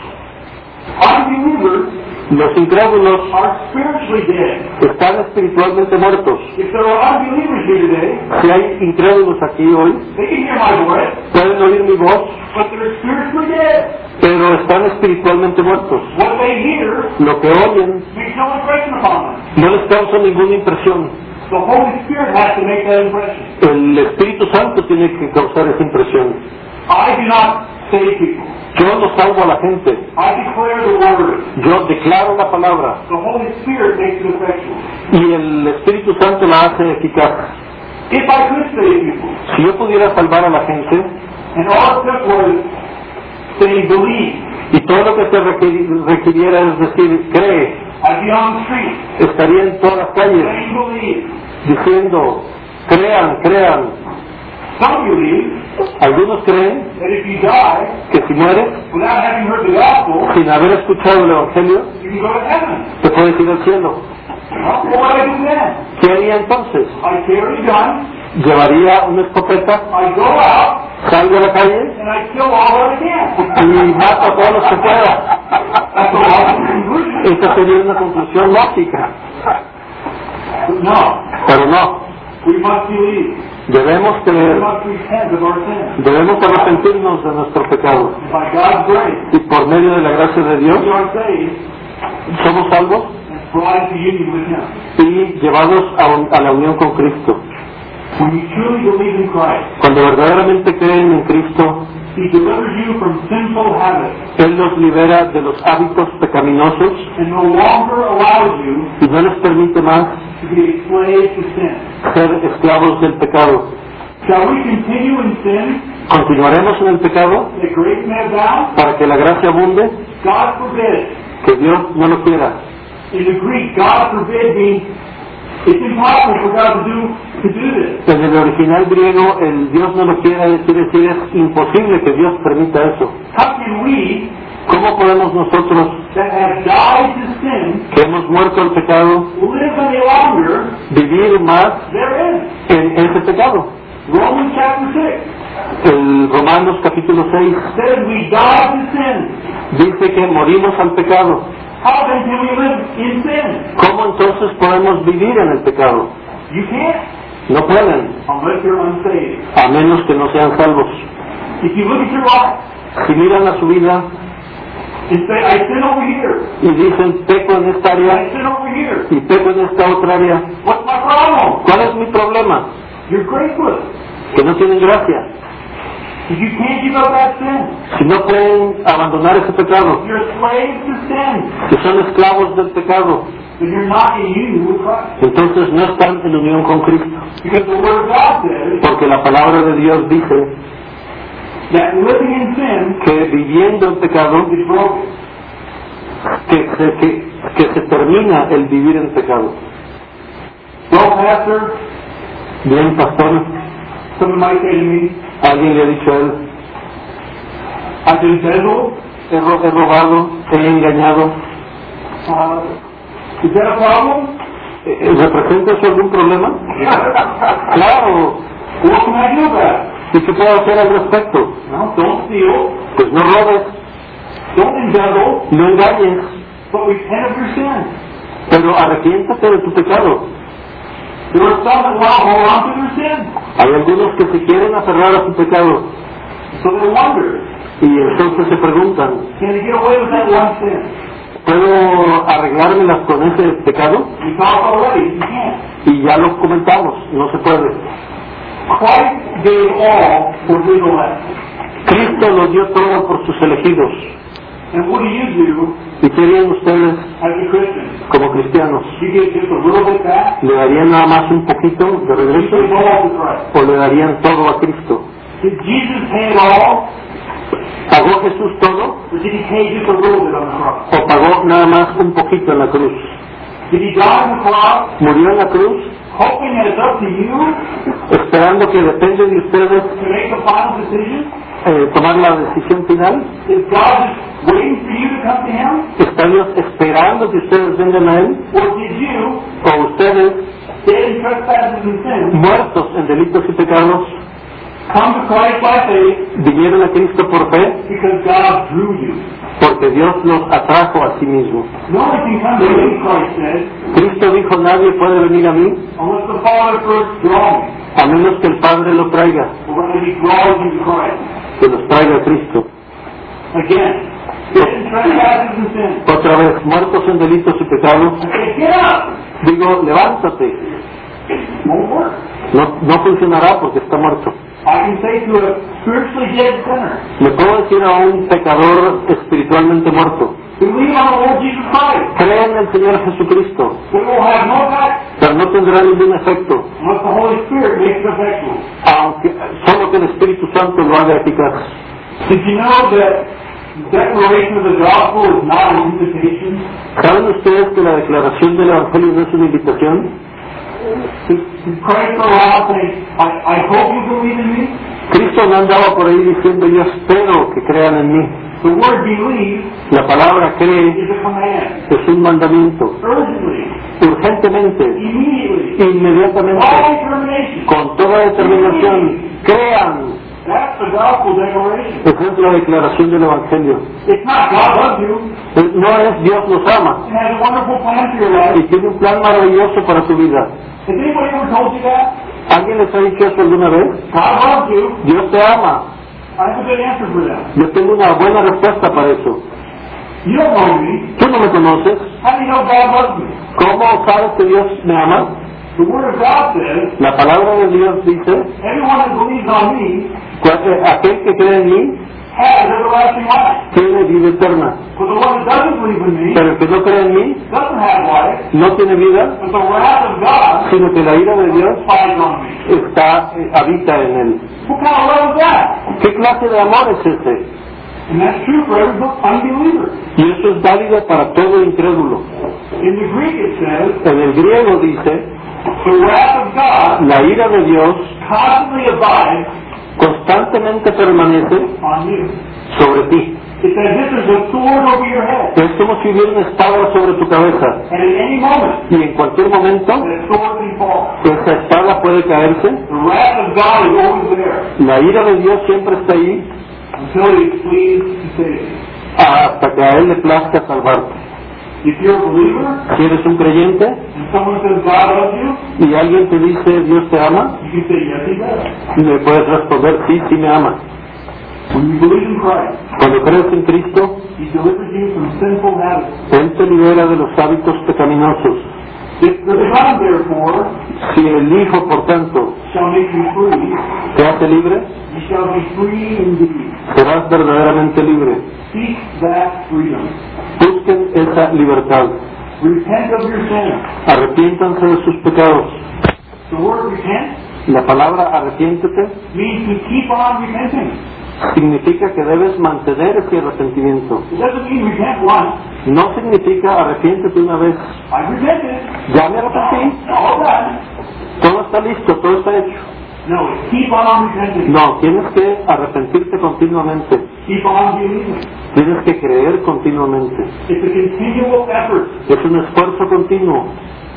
Speaker 1: Unbelievers
Speaker 2: Los incrédulos
Speaker 1: are spiritually dead.
Speaker 2: están espiritualmente muertos.
Speaker 1: If there are unbelievers here today,
Speaker 2: Si hay incrédulos aquí hoy,
Speaker 1: they can hear my voice,
Speaker 2: pueden oír mi voz,
Speaker 1: but they're spiritually dead.
Speaker 2: pero están espiritualmente muertos.
Speaker 1: What they hear
Speaker 2: Lo que oyen
Speaker 1: makes no impression upon them.
Speaker 2: no les causa ninguna impresión.
Speaker 1: The Holy Spirit has to make that impression.
Speaker 2: El Espíritu Santo tiene que causar esa impresión.
Speaker 1: I do not save people.
Speaker 2: Yo no salvo a la gente,
Speaker 1: I declare the word.
Speaker 2: yo declaro la palabra
Speaker 1: The Holy Spirit makes it effectual.
Speaker 2: y el Espíritu Santo la hace eficaz.
Speaker 1: If I could save people,
Speaker 2: Si yo pudiera salvar a la gente
Speaker 1: and all it took was saying believe,
Speaker 2: y todo lo que se requiriera es decir, cree,
Speaker 1: I'd be on the street
Speaker 2: estaría en todas las calles
Speaker 1: saying believe.
Speaker 2: diciendo, crean, crean.
Speaker 1: Some believe
Speaker 2: Algunos creen
Speaker 1: that if you die
Speaker 2: que si mueres
Speaker 1: without having heard the gospel,
Speaker 2: sin haber escuchado el Evangelio,
Speaker 1: you can go to heaven.
Speaker 2: te puedes ir al cielo.
Speaker 1: Well, what do I do then?
Speaker 2: ¿Qué haría entonces?
Speaker 1: I carry a gun,
Speaker 2: Llevaría una escopeta,
Speaker 1: I go out,
Speaker 2: salgo a la calle
Speaker 1: and I kill all that I can.
Speaker 2: y mato a todos los que pueda.
Speaker 1: That's a logical conclusion.
Speaker 2: Esa sería una conclusión lógica.
Speaker 1: No,
Speaker 2: Pero no,
Speaker 1: we must believe.
Speaker 2: debemos
Speaker 1: We
Speaker 2: creer,
Speaker 1: must repent of our sins.
Speaker 2: debemos arrepentirnos de nuestro pecado.
Speaker 1: And by God's grace,
Speaker 2: Y por medio de la gracia de Dios,
Speaker 1: we are saved
Speaker 2: somos salvos
Speaker 1: and brought into union with Him.
Speaker 2: y llevados a la unión con Cristo.
Speaker 1: When you truly believe in Christ,
Speaker 2: Cuando verdaderamente creen en Cristo,
Speaker 1: He delivers you from sinful habits
Speaker 2: Él los libera de los hábitos pecaminosos
Speaker 1: and no longer allows you
Speaker 2: y no les permite más
Speaker 1: to be a slave to sin.
Speaker 2: ser esclavos del pecado.
Speaker 1: Shall we continue in sin
Speaker 2: ¿Continuaremos en el pecado
Speaker 1: that grace may abound?
Speaker 2: para que la gracia abunde?
Speaker 1: God forbid.
Speaker 2: Que Dios no lo quiera.
Speaker 1: In the Greek, God forbid means it's impossible for God to do this.
Speaker 2: En el original griego, el Dios no lo quiera decir es imposible que Dios permita eso.
Speaker 1: How can we
Speaker 2: ¿Cómo podemos nosotros,
Speaker 1: that have died to sin
Speaker 2: que hemos muerto al pecado,
Speaker 1: live any longer
Speaker 2: vivir más
Speaker 1: therein?
Speaker 2: en ese pecado?
Speaker 1: Romans chapter
Speaker 2: El Romanos capítulo 6
Speaker 1: says we die to sin.
Speaker 2: dice que morimos al pecado.
Speaker 1: How then can we live in sin?
Speaker 2: ¿Cómo entonces podemos vivir en el pecado?
Speaker 1: You can't,
Speaker 2: No pueden,
Speaker 1: unless you're unsaved.
Speaker 2: a menos que no sean salvos.
Speaker 1: If you look at your life
Speaker 2: Si miran a su vida
Speaker 1: and say, I sin over here,
Speaker 2: y dicen peco en esta
Speaker 1: I
Speaker 2: área
Speaker 1: sin over here,
Speaker 2: y peco en esta otra área,
Speaker 1: what's my problem?
Speaker 2: ¿cuál es mi problema?
Speaker 1: You're graceless.
Speaker 2: Que no tienen gracia.
Speaker 1: If you can't give up that sin,
Speaker 2: Si no pueden abandonar ese pecado,
Speaker 1: you're slaves to sin,
Speaker 2: que son esclavos del pecado,
Speaker 1: then you're not in union with Christ.
Speaker 2: entonces no están en unión con Cristo.
Speaker 1: Because the Word of God says
Speaker 2: Porque la palabra de Dios dice
Speaker 1: that living in sin
Speaker 2: que viviendo en pecado,
Speaker 1: is broken.
Speaker 2: que se termina el vivir en pecado.
Speaker 1: Well, Pastor,
Speaker 2: Bien, pastor,
Speaker 1: someone might say to me,
Speaker 2: alguien le ha dicho a él,
Speaker 1: I've been embezzled.
Speaker 2: he robado, he engañado.
Speaker 1: Is that a problem?
Speaker 2: ¿Representa eso algún problema? Claro.
Speaker 1: What can I do about it?
Speaker 2: ¿Y qué puedo hacer al respecto?
Speaker 1: Well, don't steal,
Speaker 2: Pues no robes,
Speaker 1: don't embezzle,
Speaker 2: no engañes,
Speaker 1: but repent of your sin.
Speaker 2: pero arrepiéntate de tu pecado.
Speaker 1: There are some that want to hold on to their sin.
Speaker 2: Hay algunos que se quieren aferrar a su pecado
Speaker 1: So they wonder,
Speaker 2: y entonces se preguntan,
Speaker 1: can they get away with that one sin?
Speaker 2: ¿puedo arreglármelas con ese pecado?
Speaker 1: We talked already, you can't.
Speaker 2: Y ya lo comentamos, no se puede.
Speaker 1: Christ gave all for his elect.
Speaker 2: Cristo lo dio todo por sus elegidos.
Speaker 1: And what do you do
Speaker 2: ¿Y qué harían ustedes
Speaker 1: as a Christian?
Speaker 2: como cristianos?
Speaker 1: You give just a little bit back,
Speaker 2: ¿Le darían nada más un poquito de
Speaker 1: you
Speaker 2: regreso
Speaker 1: give all to Christ.
Speaker 2: o le darían todo a Cristo?
Speaker 1: Did Jesus pay it all,
Speaker 2: ¿Pagó Jesús todo
Speaker 1: or did he pay just a little bit on the cross?
Speaker 2: o pagó nada más un poquito en la cruz?
Speaker 1: Did he die on the cross,
Speaker 2: ¿Murió en la cruz
Speaker 1: hoping that it's up to you
Speaker 2: esperando que depende de ustedes
Speaker 1: to make the final decision?
Speaker 2: tomar la decisión final?
Speaker 1: Is God just waiting for you to come to him?
Speaker 2: ¿Está Dios esperando que ustedes vengan a Él?
Speaker 1: Or did you,
Speaker 2: ¿O ustedes,
Speaker 1: dead in trespasses and sins,
Speaker 2: muertos en delitos y pecados,
Speaker 1: come to Christ by faith
Speaker 2: vinieron a Cristo por fe?
Speaker 1: because God drew you?
Speaker 2: Porque Dios los atrajo a sí mismo.
Speaker 1: No one can come to me, Christ said,
Speaker 2: Cristo dijo, nadie puede venir a mí
Speaker 1: unless the Father first draw me.
Speaker 2: a menos que el Padre lo traiga,
Speaker 1: Or whether he draws you to Christ.
Speaker 2: que los traiga a Cristo.
Speaker 1: Again, dead in trespasses and sins.
Speaker 2: Otra vez, muertos en delitos y pecados,
Speaker 1: I say, get up!
Speaker 2: digo, levántate.
Speaker 1: Won't work.
Speaker 2: No funcionará porque está muerto.
Speaker 1: I can say to a spiritually dead sinner,
Speaker 2: Le puedo decir a un pecador espiritualmente muerto,
Speaker 1: believe on the Lord Jesus Christ.
Speaker 2: cree en el Señor Jesucristo,
Speaker 1: But it will have no effect
Speaker 2: pero no tendrá ningún efecto,
Speaker 1: unless the Holy Spirit makes it effectual.
Speaker 2: aunque solo que el Espíritu Santo lo haga eficaz.
Speaker 1: Did you know that declaration of the gospel is not an invitation?
Speaker 2: ¿Saben ustedes que la declaración del Evangelio no es una invitación?
Speaker 1: Did Christ go around saying, I hope you believe in me?
Speaker 2: Cristo no andaba por ahí diciendo, yo espero que crean en mí.
Speaker 1: The word believe
Speaker 2: La palabra cree
Speaker 1: is a command.
Speaker 2: es un mandamiento.
Speaker 1: Urgently,
Speaker 2: Urgentemente,
Speaker 1: immediately,
Speaker 2: inmediatamente,
Speaker 1: all determination.
Speaker 2: con toda determinación, crean.
Speaker 1: That's the gospel declaration.
Speaker 2: Esa es la declaración del Evangelio.
Speaker 1: It's not God loves you.
Speaker 2: No es Dios los ama
Speaker 1: It has a wonderful plan for your life.
Speaker 2: y tiene un plan maravilloso para tu vida.
Speaker 1: Has anybody ever told you that?
Speaker 2: ¿Alguien les ha dicho eso alguna vez?
Speaker 1: God loves you.
Speaker 2: Dios te ama.
Speaker 1: I have a good answer for that.
Speaker 2: Yo tengo una buena respuesta para eso.
Speaker 1: You don't know me.
Speaker 2: Tú no me conoces.
Speaker 1: How do you know God loves me?
Speaker 2: ¿Cómo sabes que Dios me ama?
Speaker 1: The Word of God says,
Speaker 2: La palabra de Dios dice,
Speaker 1: everyone that believes on me
Speaker 2: aquel que cree en mí
Speaker 1: has everlasting life.
Speaker 2: tiene vida eterna.
Speaker 1: But the one that doesn't believe in me
Speaker 2: Pero el que no cree en mí
Speaker 1: doesn't have life,
Speaker 2: no tiene vida,
Speaker 1: but the wrath of God
Speaker 2: sino que la ira de Dios
Speaker 1: abides on me.
Speaker 2: habita en él.
Speaker 1: What kind of love is that?
Speaker 2: ¿Qué clase de amor es ese?
Speaker 1: And that's true for every unbeliever.
Speaker 2: Y eso es válido para todo incrédulo.
Speaker 1: In the Greek it says,
Speaker 2: En el griego dice,
Speaker 1: the wrath of God
Speaker 2: la ira de Dios
Speaker 1: constantly abides
Speaker 2: constantemente permanece
Speaker 1: on you.
Speaker 2: sobre ti.
Speaker 1: It's as if there's a sword over your head.
Speaker 2: Es como si hubiera una espada sobre tu cabeza.
Speaker 1: And at any moment,
Speaker 2: Y en cualquier momento,
Speaker 1: that sword can fall.
Speaker 2: esa espada puede caerse.
Speaker 1: The wrath of God is always there
Speaker 2: La ira de Dios siempre está ahí
Speaker 1: until He is pleased to save you.
Speaker 2: hasta que a Él le plazca salvarte.
Speaker 1: If you're a believer
Speaker 2: Si eres un creyente
Speaker 1: and someone says God loves you,
Speaker 2: y alguien te dice Dios te ama,
Speaker 1: you can say yes, He does.
Speaker 2: le puedes responder sí, sí me ama.
Speaker 1: When you believe in Christ,
Speaker 2: Cuando crees en Cristo,
Speaker 1: He delivers you from sinful habits.
Speaker 2: Él te libera de los hábitos pecaminosos.
Speaker 1: If the Son, therefore,
Speaker 2: Si el Hijo, por tanto,
Speaker 1: shall make you free,
Speaker 2: te hace libre,
Speaker 1: you shall be free indeed.
Speaker 2: serás verdaderamente libre.
Speaker 1: Seek that freedom.
Speaker 2: Busquen esa libertad.
Speaker 1: Repent of your sins.
Speaker 2: Arrepiéntanse de sus pecados.
Speaker 1: The word repent
Speaker 2: La palabra arrepiéntete
Speaker 1: means to keep on repenting.
Speaker 2: significa que debes mantener ese arrepentimiento.
Speaker 1: It doesn't mean repent once.
Speaker 2: No significa arrepiéntete una vez.
Speaker 1: I repented.
Speaker 2: Ya me arrepentí.
Speaker 1: All done.
Speaker 2: Todo está listo, todo está hecho.
Speaker 1: No, it's keep on repenting.
Speaker 2: No, tienes que arrepentirte continuamente.
Speaker 1: Keep on believing.
Speaker 2: Tienes que creer continuamente.
Speaker 1: It's a continual effort.
Speaker 2: Es un esfuerzo continuo.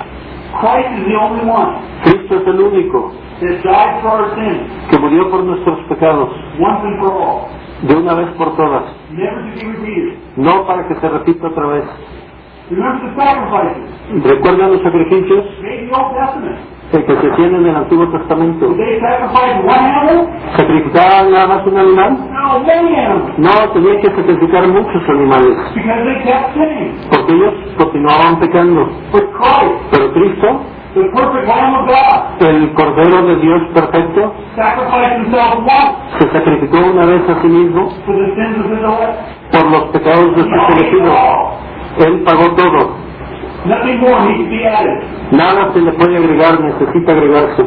Speaker 1: Christ is the only one
Speaker 2: Cristo es el único
Speaker 1: that died for our sins
Speaker 2: que murió por nuestros pecados,
Speaker 1: once and for all,
Speaker 2: de una vez por todas.
Speaker 1: never to be repeated.
Speaker 2: No para que se repita otra vez.
Speaker 1: Remember the sacrifices
Speaker 2: ¿Recuerdan los sacrificios
Speaker 1: made in the Old Testament?
Speaker 2: que se hacían en el Antiguo Testamento?
Speaker 1: Did they sacrifice one animal?
Speaker 2: ¿Sacrificaban nada más un animal?
Speaker 1: No, many animals.
Speaker 2: No, tenían que sacrificar muchos animales,
Speaker 1: Because they kept sinning.
Speaker 2: porque ellos continuaban pecando.
Speaker 1: But Christ,
Speaker 2: Pero Cristo,
Speaker 1: the perfect Lamb of God,
Speaker 2: el Cordero de Dios perfecto,
Speaker 1: sacrificed himself once
Speaker 2: se sacrificó una vez a sí mismo
Speaker 1: for the sins of his elect.
Speaker 2: por los pecados de
Speaker 1: He
Speaker 2: sus
Speaker 1: paid
Speaker 2: elegidos.
Speaker 1: all.
Speaker 2: Él pagó todo.
Speaker 1: Nothing more needs to be added.
Speaker 2: Nada se le puede agregar, necesita agregarse.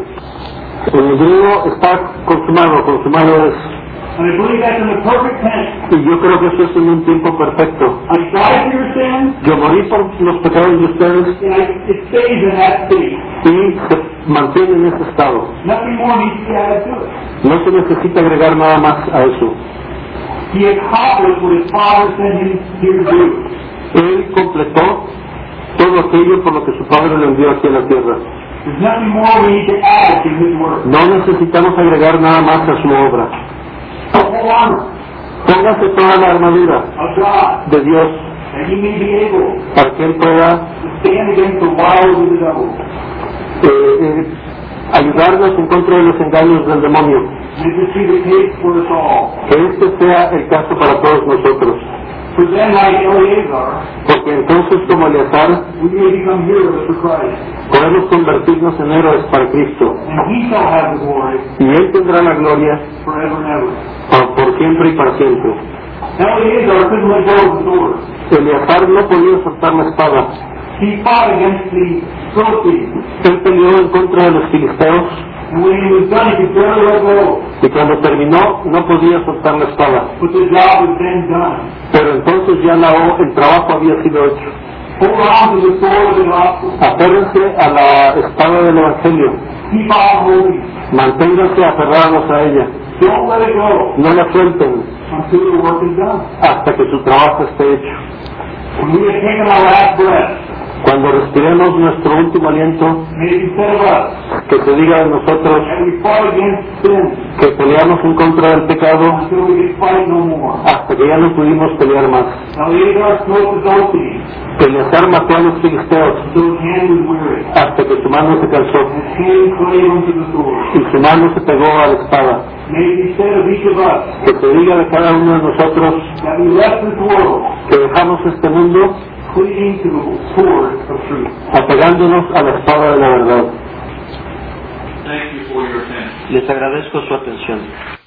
Speaker 2: En el griego está consumado, consumado es.
Speaker 1: And I believe that's in the perfect tense.
Speaker 2: Y yo creo que eso es en un tiempo perfecto.
Speaker 1: I died for your sins,
Speaker 2: Yo morí por los pecados de ustedes
Speaker 1: and it stays in that state.
Speaker 2: y se mantiene en ese estado.
Speaker 1: Nothing more needs to be added to it.
Speaker 2: No se necesita agregar nada más a eso.
Speaker 1: He accomplished what his Father sent him here to do.
Speaker 2: Él completó todo aquello por lo que su Padre le envió aquí a la tierra.
Speaker 1: There's nothing more we need to add to his work.
Speaker 2: No necesitamos agregar nada más a su obra.
Speaker 1: The whole armor
Speaker 2: Póngase toda la armadura
Speaker 1: of God,
Speaker 2: de Dios
Speaker 1: that he may be able
Speaker 2: para que Él pueda
Speaker 1: to stand against the wiles of the devil.
Speaker 2: Ayudarnos en contra de los engaños del demonio.
Speaker 1: And this be the case for us all.
Speaker 2: Que este sea el caso para todos nosotros.
Speaker 1: For then, like Eleazar,
Speaker 2: Porque entonces, como Eleazar,
Speaker 1: we may become heroes for Christ.
Speaker 2: podemos convertirnos en héroes para Cristo.
Speaker 1: And he shall have the glory
Speaker 2: Y Él tendrá la gloria
Speaker 1: forever and ever.
Speaker 2: por siempre y para siempre.
Speaker 1: Eleazar couldn't let go of the sword.
Speaker 2: Eleazar no podía soltar la espada.
Speaker 1: He fought against the Philistines.
Speaker 2: Él peleó en contra de los filisteos
Speaker 1: And when he was done, he could barely let go.
Speaker 2: y cuando terminó no podía soltar la espada.
Speaker 1: But the job was then done.
Speaker 2: Pero entonces ya el trabajo había sido hecho.
Speaker 1: Hold on to the sword of the gospel.
Speaker 2: Aférrense a la espada del Evangelio.
Speaker 1: Keep on holding.
Speaker 2: Manténganse aferrados a ella.
Speaker 1: Don't let it go
Speaker 2: No la suelten
Speaker 1: until the work is done.
Speaker 2: hasta que su trabajo esté hecho.
Speaker 1: When we have taken our last breath,
Speaker 2: Cuando respiremos nuestro último aliento,
Speaker 1: may it be said of us
Speaker 2: que se diga de nosotros
Speaker 1: that we fought against sin
Speaker 2: que peleamos en contra del pecado
Speaker 1: until we could fight no more.
Speaker 2: hasta que ya no pudimos pelear más.
Speaker 1: Eleazar smote the Philistines
Speaker 2: Eleazar mató a los filisteos
Speaker 1: until his hand was weary.
Speaker 2: hasta que su mano se cansó
Speaker 1: His hand clave unto the sword.
Speaker 2: y su mano se pegó a la espada.
Speaker 1: May it be said of each of us
Speaker 2: Que se diga de cada uno de nosotros
Speaker 1: that we left this world
Speaker 2: que dejamos este mundo
Speaker 1: cleaving to the sword of truth.
Speaker 2: apegándonos a la espada de la verdad.
Speaker 4: Thank you for your attention.
Speaker 2: Les agradezco su atención.